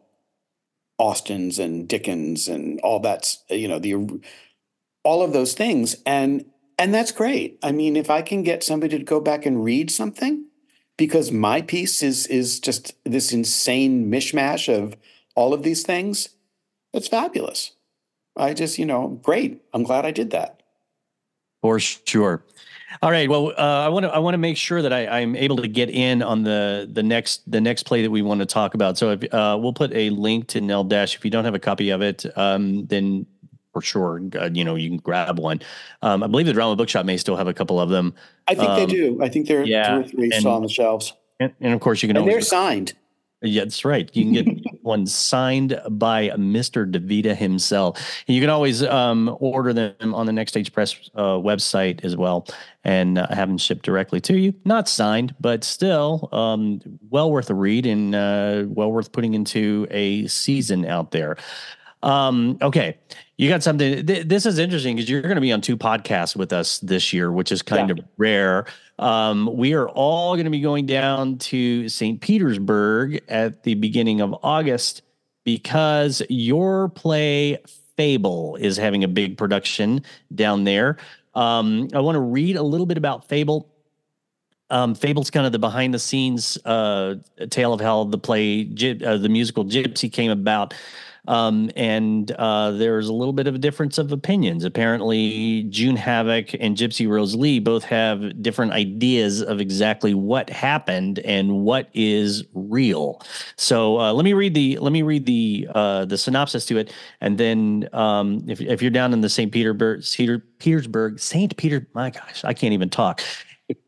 Austens and Dickens and all that's, you know, the all of those things, and and that's great. I mean, if I can get somebody to go back and read something, because my piece is is just this insane mishmash of all of these things, that's fabulous. I just, you know, great. I'm glad I did that. For sure. All right. Well, uh, I want to I want to make sure that I, I'm able to get in on the the next the next play that we want to talk about. So if, uh, we'll put a link to Nell Dash. If you don't have a copy of it, um, then for sure, uh, you know, you can grab one. Um, I believe the Drama Bookshop may still have a couple of them. I think they Um, do. I think there are two or yeah, three still on and, the shelves, and and of course you can and always they're signed. Yeah, that's right. You can get one signed by Mister DeVita himself. And you can always um, order them on the Next Stage Press uh, website as well, and uh, have them shipped directly to you. Not signed, but still um, well worth a read, and uh, well worth putting into a season out there. Um, okay. You got something. Th- this is interesting because you're going to be on two podcasts with us this year, which is kind Yeah. of rare. Um, we are all going to be going down to Saint Petersburg at the beginning of August because your play Fable is having a big production down there. Um, I want to read a little bit about Fable. Um, Fable's kind of the behind the scenes uh, tale of how the play, uh, the musical Gypsy came about. Um, and uh, there's a little bit of a difference of opinions. Apparently, June Havoc and Gypsy Rose Lee both have different ideas of exactly what happened and what is real. So uh, let me read the let me read the uh, the synopsis to it, and then um, if if you're down in the Saint Petersburg, Peter, Petersburg, Saint Peter, my gosh, I can't even talk.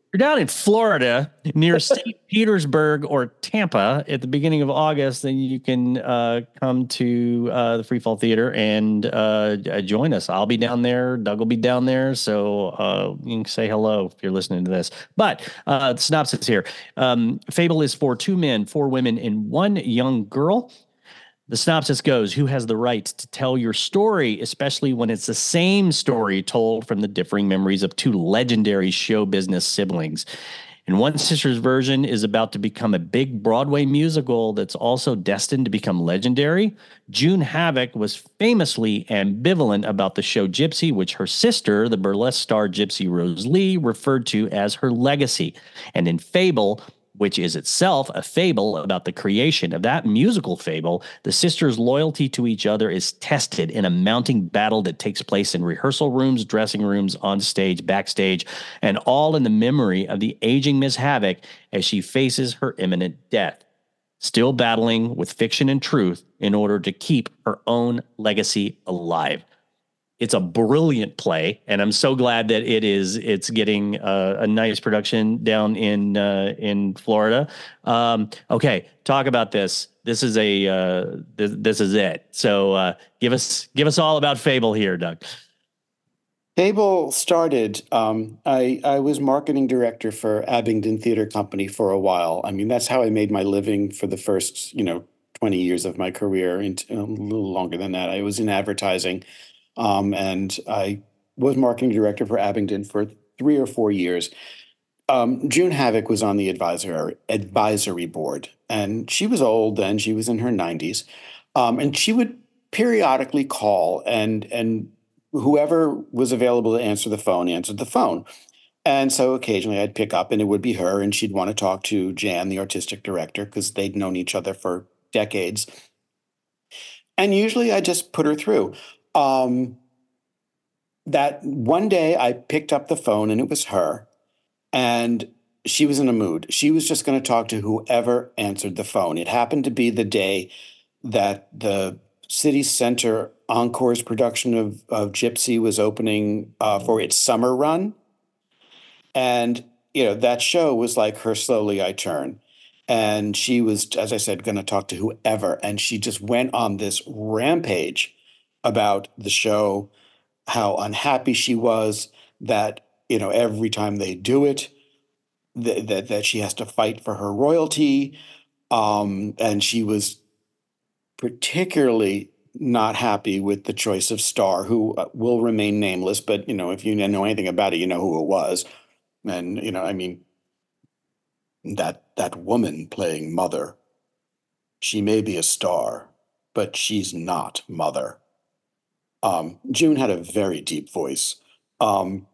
you're down in Florida near Saint Petersburg or Tampa at the beginning of August, then you can uh, come to uh, the Free Fall Theater and uh, join us. I'll be down there. Doug will be down there. So uh, you can say hello if you're listening to this. But uh, the synopsis here. Um, Fable is for two men, four women, and one young girl. The synopsis goes, who has the right to tell your story, especially when it's the same story told from the differing memories of two legendary show business siblings? And one sister's version is about to become a big Broadway musical that's also destined to become legendary. June Havoc was famously ambivalent about the show Gypsy, which her sister, the burlesque star Gypsy Rose Lee, referred to as her legacy. And in Fable, which is itself a fable about the creation of that musical fable, the sisters' loyalty to each other is tested in a mounting battle that takes place in rehearsal rooms, dressing rooms, on stage, backstage, and all in the memory of the aging Miss Havoc as she faces her imminent death, still battling with fiction and truth in order to keep her own legacy alive. It's a brilliant play, and I'm so glad that it is. It's getting uh, a nice production down in uh, in Florida. Um, okay, talk about this. This is a uh, this, this is it. So uh, give us give us all about Fable here, Doug. Fable started. Um, I I was marketing director for Abingdon Theater Company for a while. I mean, that's how I made my living for the first, you know, twenty years of my career, and a little longer than that. I was in advertising. Um, and I was marketing director for Abingdon for three or four years. Um, June Havoc was on the advisory advisory board, and she was old then. She was in her nineties, um, and she would periodically call, and and whoever was available to answer the phone answered the phone. And so occasionally I'd pick up, and it would be her, and she'd want to talk to Jan, the artistic director, because they'd known each other for decades. And usually I just put her through. Um, that one day I picked up the phone and it was her, and she was in a mood. She was just going to talk to whoever answered the phone. It happened to be the day that the City Center Encore's production of, of Gypsy was opening uh, for its summer run. And, you know, that show was like her Slowly I Turn. And she was, as I said, going to talk to whoever. And she just went on this rampage about the show, how unhappy she was that, you know, every time they do it, that that, that she has to fight for her royalty. Um, and she was particularly not happy with the choice of star, who uh, will remain nameless. But, you know, if you know anything about it, you know who it was. And, you know, I mean, that that woman playing Mother, she may be a star, but she's not Mother. Um, June had a very deep voice. Um,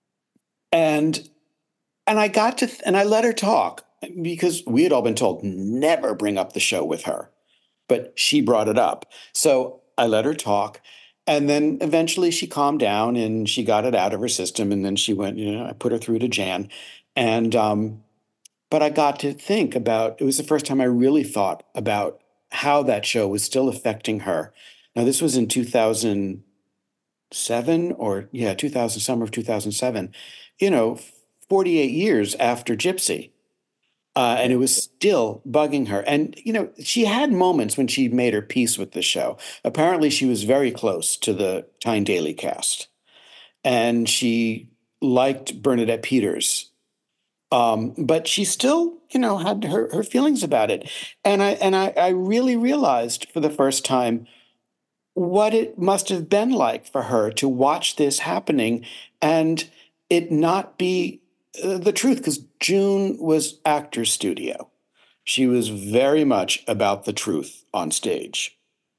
and and I got to, th- and I let her talk because we had all been told never bring up the show with her, but she brought it up. So I let her talk. And then eventually she calmed down and she got it out of her system. And then she went, you know, I put her through to Jan. And, um, but I got to think about, it was the first time I really thought about how that show was still affecting her. Now, this was in two thousand seven or, yeah, two thousand, summer of two thousand seven, you know, forty-eight years after Gypsy. Uh, and it was still bugging her. And, you know, she had moments when she made her peace with the show. Apparently, she was very close to the Tyne Daly cast. And she liked Bernadette Peters. Um, but she still, you know, had her, her feelings about it. And I and I, I really realized for the first time what it must have been like for her to watch this happening and it not be uh, the truth, because June was actor studio. She was very much about the truth on stage.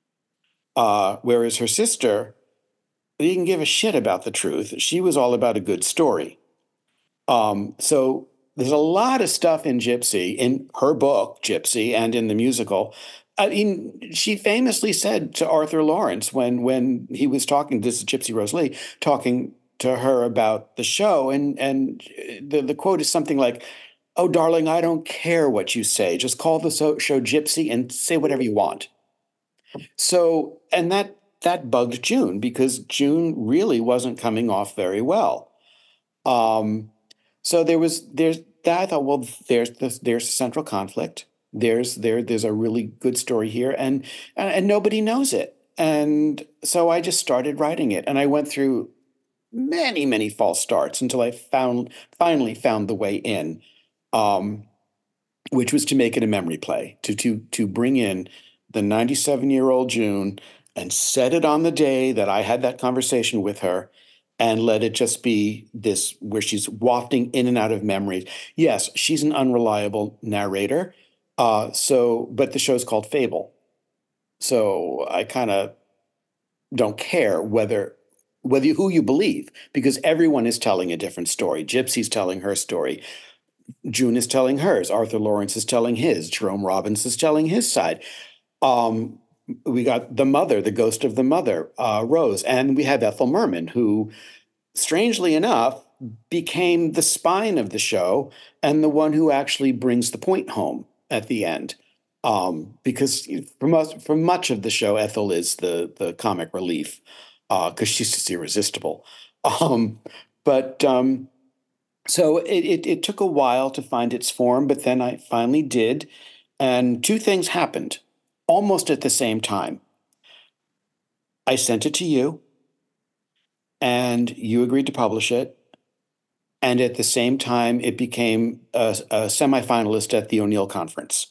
Uh, whereas her sister didn't give a shit about the truth. She was all about a good story. Um, so there's a lot of stuff in Gypsy, in her book, Gypsy, and in the musical. I mean, she famously said to Arthur Lawrence when when he was talking, this is Gypsy Rose Lee, talking to her about the show, and and the, the quote is something like, "Oh, darling, I don't care what you say. Just call the so- show Gypsy and say whatever you want." So, and that that bugged June because June really wasn't coming off very well. Um, So there was there's that I thought, well, there's the, there's a central conflict. There's there there's a really good story here, and, and and nobody knows it. And so I just started writing it, and I went through many many false starts until I found finally found the way in, um, which was to make it a memory play, to to to bring in the ninety-seven year old June and set it on the day that I had that conversation with her, and let it just be this where she's wafting in and out of memories. Yes, she's an unreliable narrator. Uh, so, but the show's called Fable. So I kind of don't care whether whether you, who you believe, because everyone is telling a different story. Gypsy's telling her story. June is telling hers. Arthur Lawrence is telling his. Jerome Robbins is telling his side. Um, we got the mother, the ghost of the mother, uh, Rose, and we have Ethel Merman, who, strangely enough, became the spine of the show and the one who actually brings the point home at the end. Um, because for most, for much of the show, Ethel is the the comic relief, because uh, she's just irresistible. Um, but um, so it, it it took a while to find its form, but then I finally did, and two things happened almost at the same time. I sent it to you, and you agreed to publish it. And at the same time, it became a, a semifinalist at the O'Neill Conference.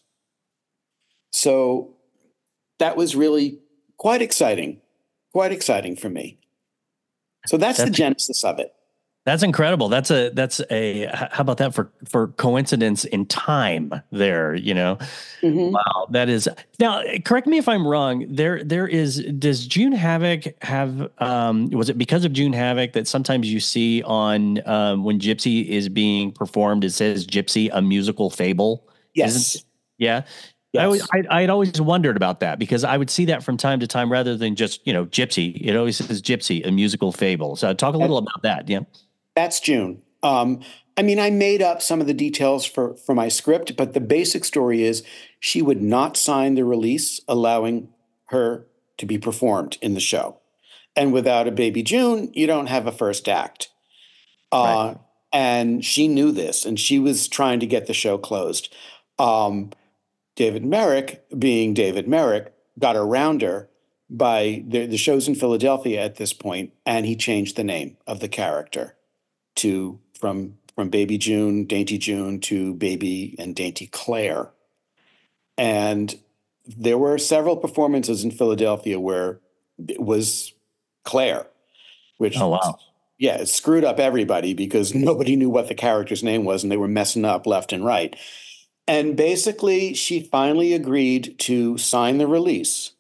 So that was really quite exciting, quite exciting for me. So that's, that's the genesis of it. That's incredible. That's a, that's a, how about that for, for coincidence in time there, you know? Mm-hmm. Wow. That is, now, correct me if I'm wrong. There, there is, does June Havoc have, um, was it because of June Havoc that sometimes you see on, um, when Gypsy is being performed, it says Gypsy, a musical fable? Yes. Isn't, yeah. Yes. I always, I, I'd always wondered about that, because I would see that from time to time rather than just, you know, Gypsy. It always says Gypsy, a musical fable. So talk a little that, about that. Yeah. That's June. Um, I mean, I made up some of the details for, for my script, but the basic story is she would not sign the release allowing her to be performed in the show. And without a baby June, you don't have a first act. Uh, right. And she knew this, and she was trying to get the show closed. Um, David Merrick, being David Merrick, got around her by the, the show's in Philadelphia at this point, and he changed the name of the character to from from Baby June, Dainty June, to Baby and Dainty Claire. And there were several performances in Philadelphia where it was Claire, which, oh, wow. Yeah, it screwed up everybody because nobody knew what the character's name was, and they were messing up left and right. And basically, she finally agreed to sign the release,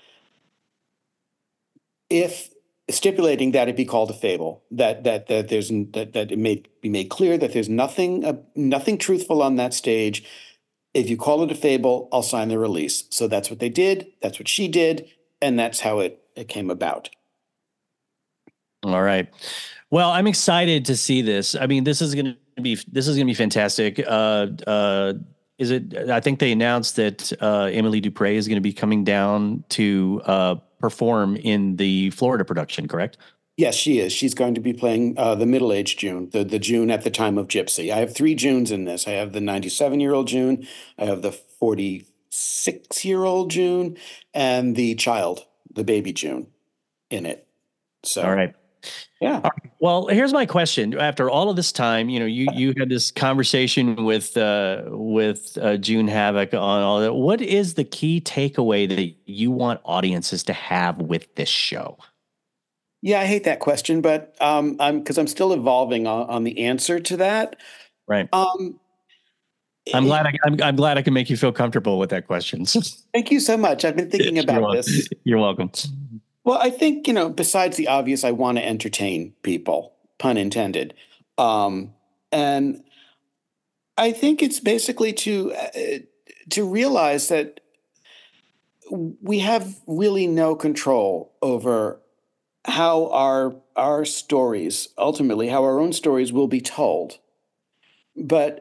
if stipulating that it be called a fable, that that that there's that that it may be made clear that there's nothing uh, nothing truthful on that stage. If you call it a fable, I'll sign the release. So that's what they did. That's what she did, and that's how it it came about. All right. Well, I'm excited to see this. I mean, this is going to be this is going to be fantastic. Uh, uh, is it? I think they announced that uh, Emily Dupre is going to be coming down to uh, perform in the Florida production, correct? Yes, she is. She's going to be playing uh, the middle-aged June, the, the June at the time of Gypsy. I have three Junes in this. I have the ninety-seven-year-old June, I have the forty-six-year-old June, and the child, the baby June, in it. So, all right. Yeah. All right. Well, here's my question. After all of this time, you know, you you had this conversation with uh, with uh, June Havoc on all that. What is the key takeaway that you want audiences to have with this show? Yeah, I hate that question, but um, I'm because I'm still evolving on, on the answer to that. Right. Um, I'm glad I, I'm, I'm glad I can make you feel comfortable with that question. Thank you so much. I've been thinking about You're this. You're welcome. Well, I think, you know, besides the obvious, I want to entertain people, pun intended. Um, and I think it's basically to uh, to realize that we have really no control over how our our stories, ultimately, how our own stories will be told. But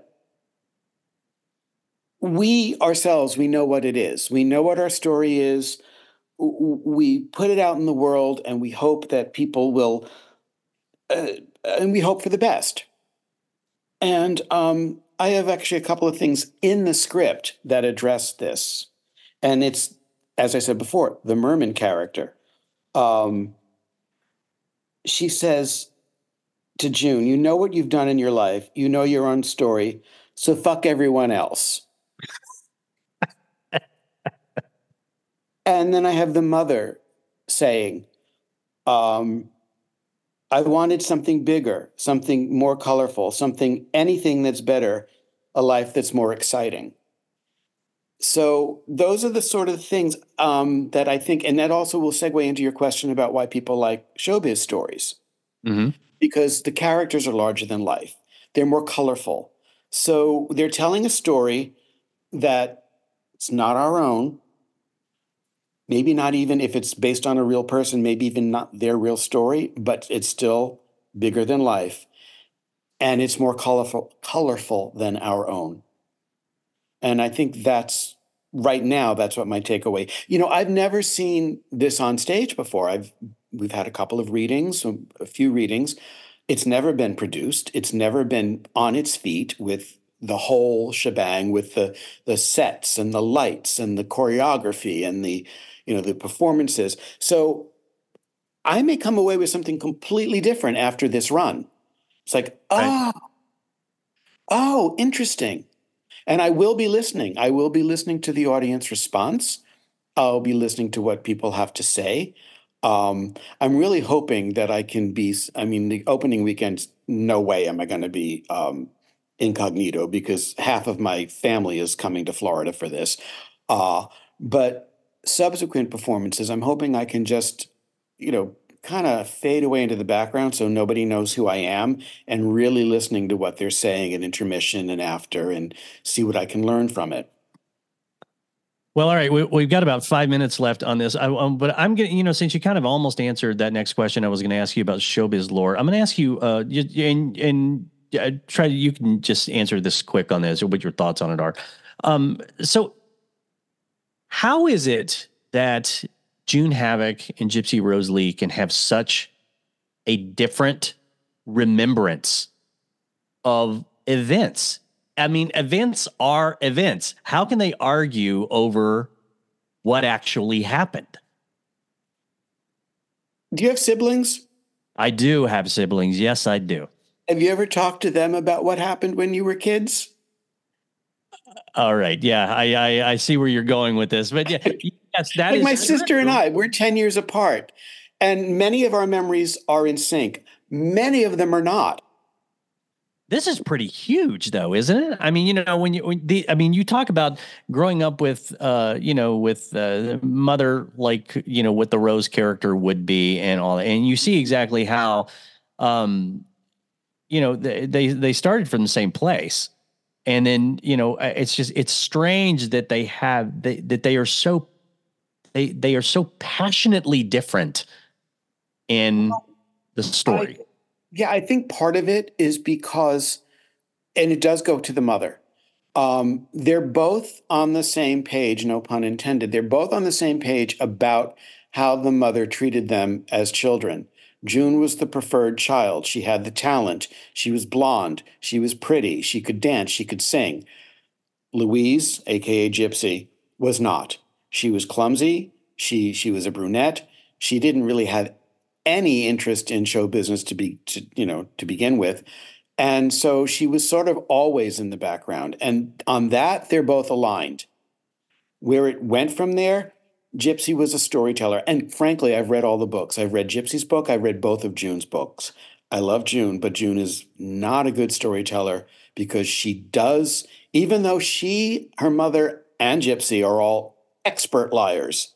we ourselves, we know what it is. We know what our story is. We put it out in the world, and we hope that people will, uh, and we hope for the best. And um, I have actually a couple of things in the script that address this. And it's, as I said before, the Merman character. Um, she says to June, you know what you've done in your life. You know your own story. So fuck everyone else. And then I have the mother saying, um, I wanted something bigger, something more colorful, something, anything that's better, a life that's more exciting. So those are the sort of things um, that I think, and that also will segue into your question about why people like showbiz stories, Mm-hmm. because the characters are larger than life. They're more colorful. So they're telling a story that it's not our own. Maybe not even if it's based on a real person, maybe even not their real story, but it's still bigger than life. And it's more colorful, colorful than our own. And I think that's right now, that's what my takeaway. You know, I've never seen this on stage before. I've we've had a couple of readings, a few readings. It's never been produced. It's never been on its feet with the whole shebang, with the the sets and the lights and the choreography and the, you know, the performances. So I may come away with something completely different after this run. It's like, Right. oh, oh, interesting. And I will be listening. I will be listening to the audience response. I'll be listening to what people have to say. Um, I'm really hoping that I can be, I mean, the opening weekend, no way am I going to be um, incognito because half of my family is coming to Florida for this. Uh, but subsequent performances, I'm hoping I can just, you know, kind of fade away into the background so nobody knows who I am and really listening to what they're saying at intermission and after and see what I can learn from it. Well, all right, we, we've got about five minutes left on this, I, um, but I'm going to, you know, since you kind of almost answered that next question, I was going to ask you about showbiz lore. I'm going to ask you, uh, you, and, and uh, try, you can just answer this quick on this or what your thoughts on it are. Um, so how is it that June Havoc and Gypsy Rose Lee can have such a different remembrance of events? I mean, events are events. How can they argue over what actually happened? Do you have siblings? I do have siblings. Yes, I do. Have you ever talked to them about what happened when you were kids? All right. Yeah, I I, I see where you're going with this, but yeah, yes, that Like is my sister and true. I, we're ten years apart, and many of our memories are in sync. Many of them are not. This is pretty huge, though, isn't it? I mean, you know, when you, when the, I mean, you talk about growing up with, uh, you know, with uh, mother, like, you know, what the Rose character would be and all that. And you see exactly how, um, you know, they, they, they started from the same place. And then, you know, uh, it's just, it's strange that they have, they, that they are so, they, they are so passionately different in the I, story. yeah, I think part of it is because, and it does go to the mother. Um, they're both on the same page, no pun intended. They're both on the same page about how the mother treated them as children. June was the preferred child. She had the talent. She was blonde. She was pretty. She could dance. She could sing. Louise, aka Gypsy, was not. She was clumsy. She she was a brunette. She didn't really have any interest in show business to be to, you know to begin with. And so she was sort of always in the background. And on that, they're both aligned. Where it went from there, Gypsy was a storyteller. And frankly, I've read all the books. I've read Gypsy's book. I've read both of June's books. I love June, but June is not a good storyteller because she does, even though she, her mother, and Gypsy are all expert liars,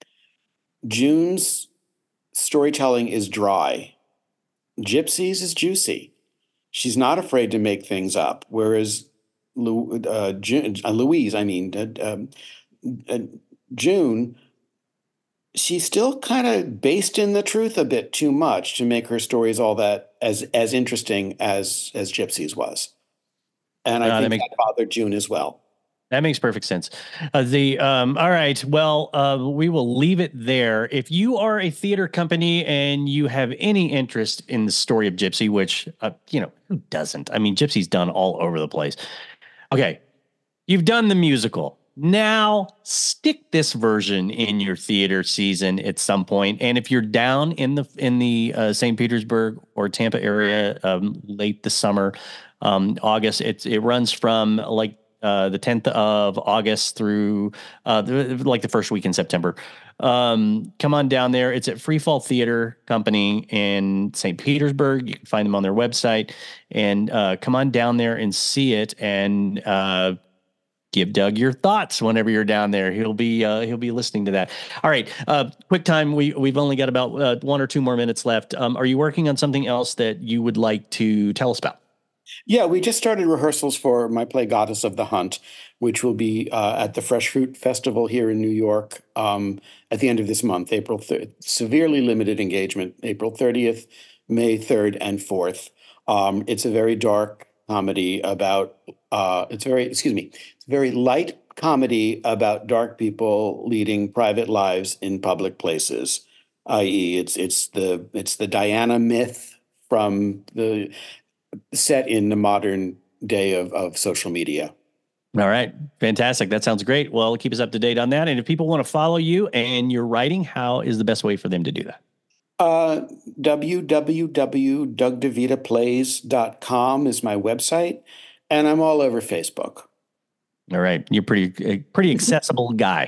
June's storytelling is dry. Gypsy's is juicy. She's not afraid to make things up, whereas Lu, uh, June, uh, Louise, I mean, uh, um, uh, June, she's still kind of based in the truth a bit too much to make her stories all that as as interesting as as Gypsy's was, and I Uh, that think makes that bothered June as well. That makes perfect sense. Uh, the um, all right. Well, uh, we will leave it there. If you are a theater company and you have any interest in the story of Gypsy, which uh, you know who doesn't? I mean, Gypsy's done all over the place. Okay, you've done the musical. Now stick this version in your theater season at some point. And if you're down in the in the uh, Saint Petersburg or Tampa area, um, late this summer, um, August, it it runs from like uh, the tenth of August through uh, the, like the first week in September. Um, come on down there. It's at Freefall Theater Company in Saint Petersburg. You can find them on their website, and uh, come on down there and see it. And uh, give Doug your thoughts whenever you're down there. He'll be uh, he'll be listening to that. All right, uh, quick time. We we've only got about uh, one or two more minutes left. Um, are you working on something else that you would like to tell us about? Yeah, we just started rehearsals for my play Goddess of the Hunt, which will be uh, at the Fresh Fruit Festival here in New York um, at the end of this month, April third. Severely limited engagement, April thirtieth, May third, and fourth. Um, it's a very dark comedy about, uh, it's very, excuse me, it's a very light comedy about dark people leading private lives in public places, that is, it's it's the it's the Diana myth from the set in the modern day of, of social media. All right. Fantastic. That sounds great. Well, keep us up to date on that. And if people want to follow you and your writing, how is the best way for them to do that? Uh, w w w dot doug devita plays dot com is my website, and I'm all over Facebook. All right. You're pretty, a pretty accessible guy.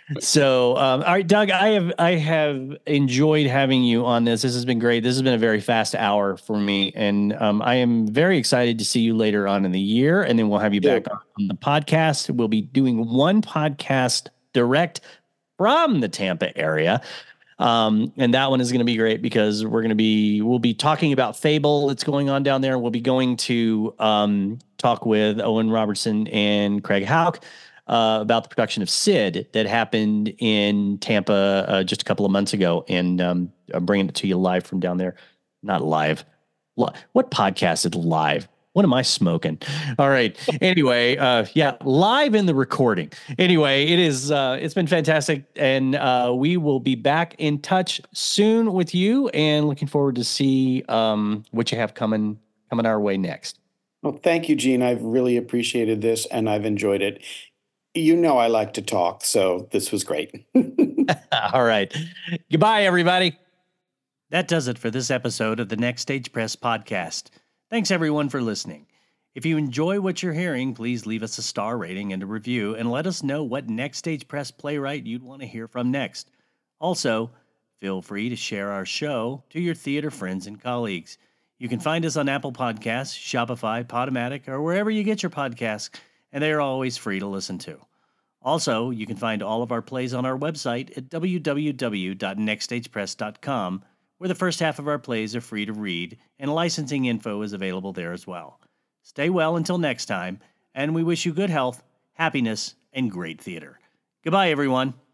So, um, all right, Doug, I have, I have enjoyed having you on this. This has been great. This has been a very fast hour for me. And, um, I am very excited to see you later on in the year. And then we'll have you back Yeah. on the podcast. We'll be doing one podcast direct from the Tampa area. Um, and that one is going to be great because we're going to be, we'll be talking about Fable that's going on down there. We'll be going to, um, talk with Owen Robertson and Craig Hauk, uh, about the production of Sid that happened in Tampa, uh, just a couple of months ago. And, um, I'm bringing it to you live from down there. Not live. Li- What podcast is live? What am I smoking? All right. Anyway, uh, yeah, live in the recording. Anyway, it is, uh, it's been fantastic. And, uh, we will be back in touch soon with you and looking forward to see, um, what you have coming, coming our way next. Well, thank you, Gene. I've really appreciated this and I've enjoyed it. You know, I like to talk, so this was great. All right. Goodbye, everybody. That does it for this episode of the Next Stage Press podcast. Thanks, everyone, for listening. If you enjoy what you're hearing, please leave us a star rating and a review and let us know what Next Stage Press playwright you'd want to hear from next. Also, feel free to share our show to your theater friends and colleagues. You can find us on Apple Podcasts, Shopify, Podomatic, or wherever you get your podcasts, and they are always free to listen to. Also, you can find all of our plays on our website at w w w dot next stage press dot com, where the first half of our plays are free to read, and licensing info is available there as well. Stay well until next time, and we wish you good health, happiness, and great theater. Goodbye, everyone.